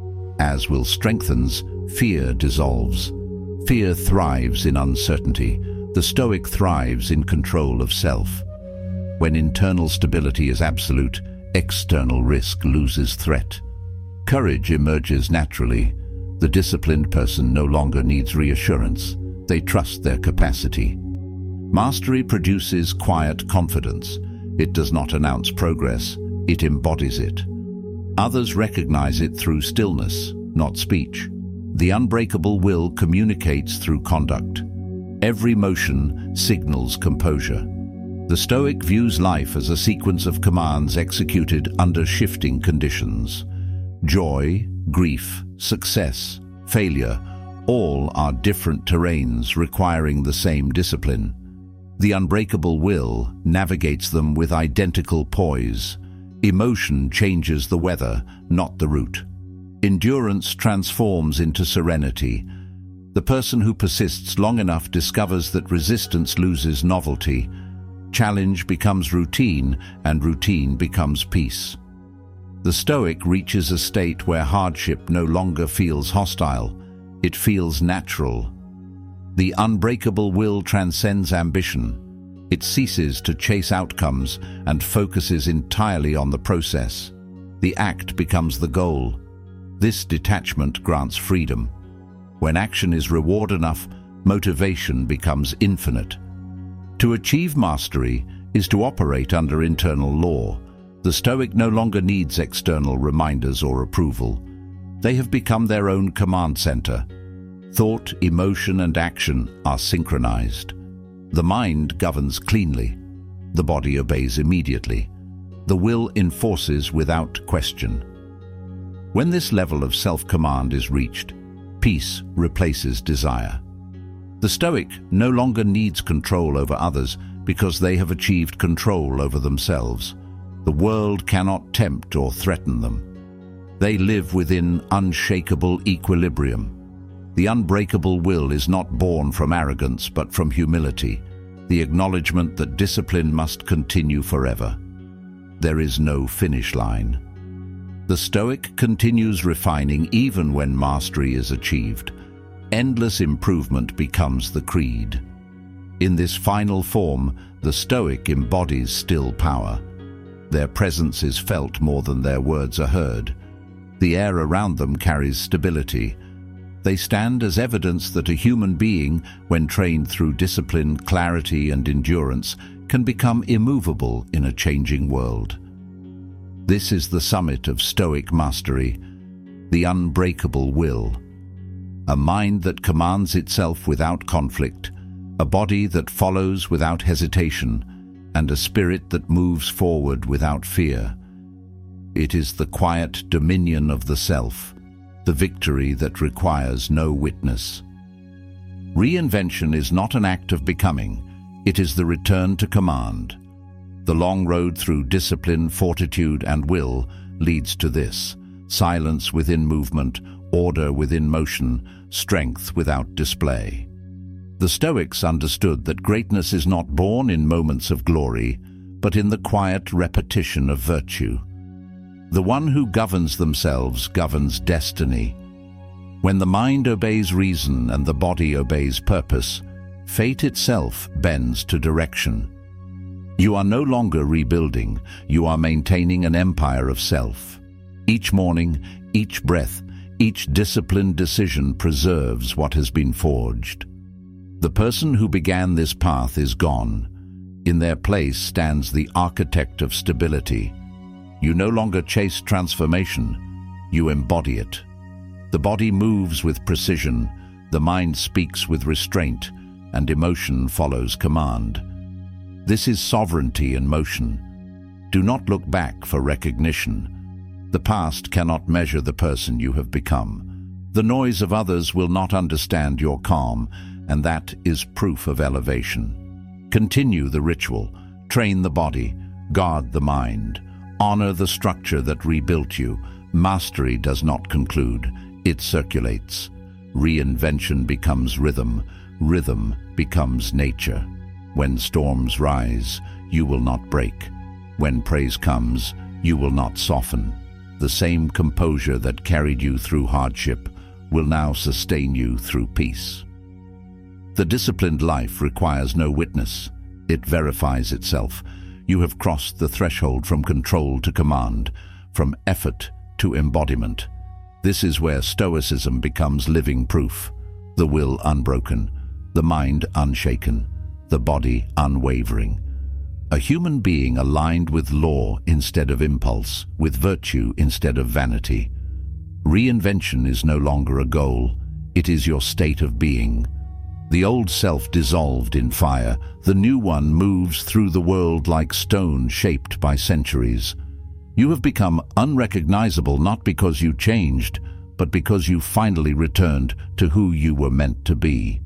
As will strengthens, fear dissolves. Fear thrives in uncertainty. The Stoic thrives in control of self. When internal stability is absolute, external risk loses threat. Courage emerges naturally. The disciplined person no longer needs reassurance. They trust their capacity. Mastery produces quiet confidence. It does not announce progress, it embodies it. Others recognize it through stillness, not speech. The unbreakable will communicates through conduct. Every motion signals composure. The Stoic views life as a sequence of commands executed under shifting conditions. Joy, grief, success, failure, all are different terrains requiring the same discipline. The unbreakable will navigates them with identical poise. Emotion changes the weather, not the route. Endurance transforms into serenity. The person who persists long enough discovers that resistance loses novelty. Challenge becomes routine, and routine becomes peace. The Stoic reaches a state where hardship no longer feels hostile. It feels natural. The unbreakable will transcends ambition. It ceases to chase outcomes and focuses entirely on the process. The act becomes the goal. This detachment grants freedom. When action is reward enough, motivation becomes infinite. To achieve mastery is to operate under internal law. The Stoic no longer needs external reminders or approval. They have become their own command center. Thought, emotion, and action are synchronized. The mind governs cleanly. The body obeys immediately. The will enforces without question. When this level of self-command is reached, peace replaces desire. The Stoic no longer needs control over others because they have achieved control over themselves. The world cannot tempt or threaten them. They live within unshakable equilibrium. The unbreakable will is not born from arrogance but from humility, the acknowledgement that discipline must continue forever. There is no finish line. The Stoic continues refining even when mastery is achieved. Endless improvement becomes the creed. In this final form, the Stoic embodies still power. Their presence is felt more than their words are heard. The air around them carries stability. They stand as evidence that a human being, when trained through discipline, clarity, and endurance, can become immovable in a changing world. This is the summit of Stoic mastery, the unbreakable will. A mind that commands itself without conflict, a body that follows without hesitation, and a spirit that moves forward without fear. It is the quiet dominion of the self, the victory that requires no witness. Reinvention is not an act of becoming, it is the return to command. The long road through discipline, fortitude, and will leads to this: silence within movement, order within motion, strength without display. The Stoics understood that greatness is not born in moments of glory, but in the quiet repetition of virtue. The one who governs themselves governs destiny. When the mind obeys reason and the body obeys purpose, fate itself bends to direction. You are no longer rebuilding, you are maintaining an empire of self. Each morning, each breath, each disciplined decision preserves what has been forged. The person who began this path is gone. In their place stands the architect of stability. You no longer chase transformation, you embody it. The body moves with precision, the mind speaks with restraint, and emotion follows command. This is sovereignty in motion. Do not look back for recognition. The past cannot measure the person you have become. The noise of others will not understand your calm, and that is proof of elevation. Continue the ritual, train the body, guard the mind, honor the structure that rebuilt you. Mastery does not conclude, it circulates. Reinvention becomes rhythm, rhythm becomes nature. When storms rise, you will not break. When praise comes, you will not soften. The same composure that carried you through hardship will now sustain you through peace. The disciplined life requires no witness. It verifies itself. You have crossed the threshold from control to command, from effort to embodiment. This is where Stoicism becomes living proof. The will unbroken, the mind unshaken, the body unwavering. A human being aligned with law instead of impulse, with virtue instead of vanity. Reinvention is no longer a goal, it is your state of being. The old self dissolved in fire, the new one moves through the world like stone shaped by centuries. You have become unrecognizable not because you changed, but because you finally returned to who you were meant to be.